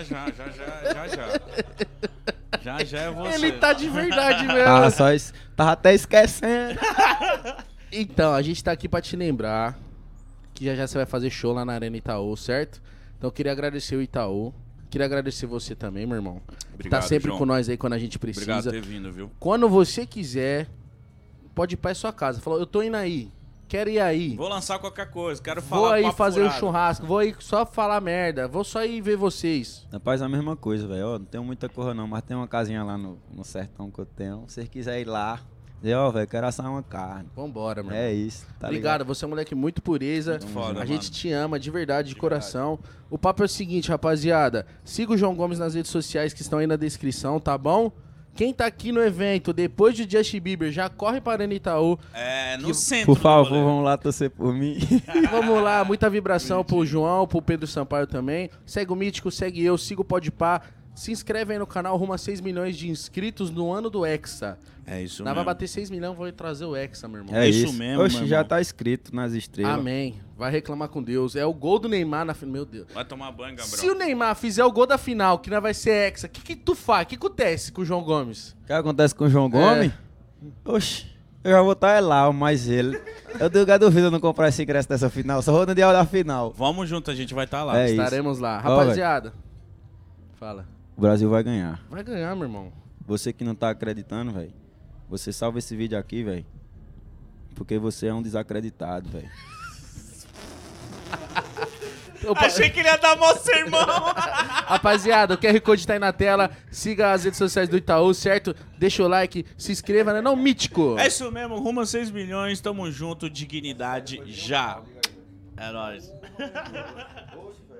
Já é você.
Ele tá de verdade mesmo.
Tava até esquecendo.
Então, a gente tá aqui pra te lembrar que já você vai fazer show lá na Arena Itaú, certo? Então eu queria agradecer o Itaú. Queria agradecer você também, meu irmão.
Obrigado,
tá sempre
João.
com nós aí quando a gente precisa.
Obrigado por ter vindo, viu?
Quando você quiser, pode ir pra sua casa. Falou, eu tô indo aí. Quero ir aí.
Vou lançar qualquer coisa, quero falar.
Vou aí
papo
fazer um
furado.
churrasco. Vou aí só falar merda. Vou só ir ver vocês.
Rapaz, a mesma coisa, velho. Ó, não tenho muita coisa não, mas tem uma casinha lá no sertão que eu tenho. Se vocês quiserem ir lá, dizer, ó, velho, quero assar uma carne.
Vambora, meu
É
irmão.
isso, tá
Obrigado,
ligado?
você é um moleque muito pureza.
Muito foda,
a gente
mano.
te ama de verdade, de coração. O papo é o seguinte, rapaziada. Siga o João Gomes nas redes sociais que estão aí na descrição, tá bom? Quem tá aqui no evento, depois de Justin Bieber, já corre para a Arena Itaú.
É, no centro.
Por
do
favor,
rolê.
vamos lá torcer por mim.
Vamos lá, muita vibração pro João, pro Pedro Sampaio também. Segue o Mítico, segue eu, siga o Podpah. Se inscreve aí no canal, rumo a 6 milhões de inscritos no ano do Hexa.
É isso
Nós
mesmo.
vai bater 6 milhões, vou trazer o Hexa, meu irmão.
É
isso
isso
mesmo,
Oxe,
meu
já
irmão.
tá escrito nas estrelas.
Amém. Vai reclamar com Deus. É o gol do Neymar na final. Meu Deus.
Vai tomar banho, Gabriel.
Se o Neymar fizer o gol da final, que não vai ser Hexa, o que tu faz? O que acontece com o João Gomes?
O que acontece com o João Gomes? Oxe, eu já vou estar lá, mas ele... Eu duvido eu não comprar esse ingresso dessa final, só vou no dia da final.
Vamos junto, a gente vai estar lá.
É isso.
Estaremos lá.
Ó,
Rapaziada, fala.
O Brasil vai ganhar.
Vai ganhar, meu irmão.
Você que não tá acreditando, velho, você salva esse vídeo aqui, velho, porque você é um desacreditado, velho.
Achei que ele ia dar mó sermão.
Rapaziada, o QR Code tá aí na tela. Siga as redes sociais do Itaú, certo? Deixa o like, se inscreva, né? Não, Mítico.
É isso mesmo, rumo a 6 milhões, tamo junto, dignidade já. É nóis.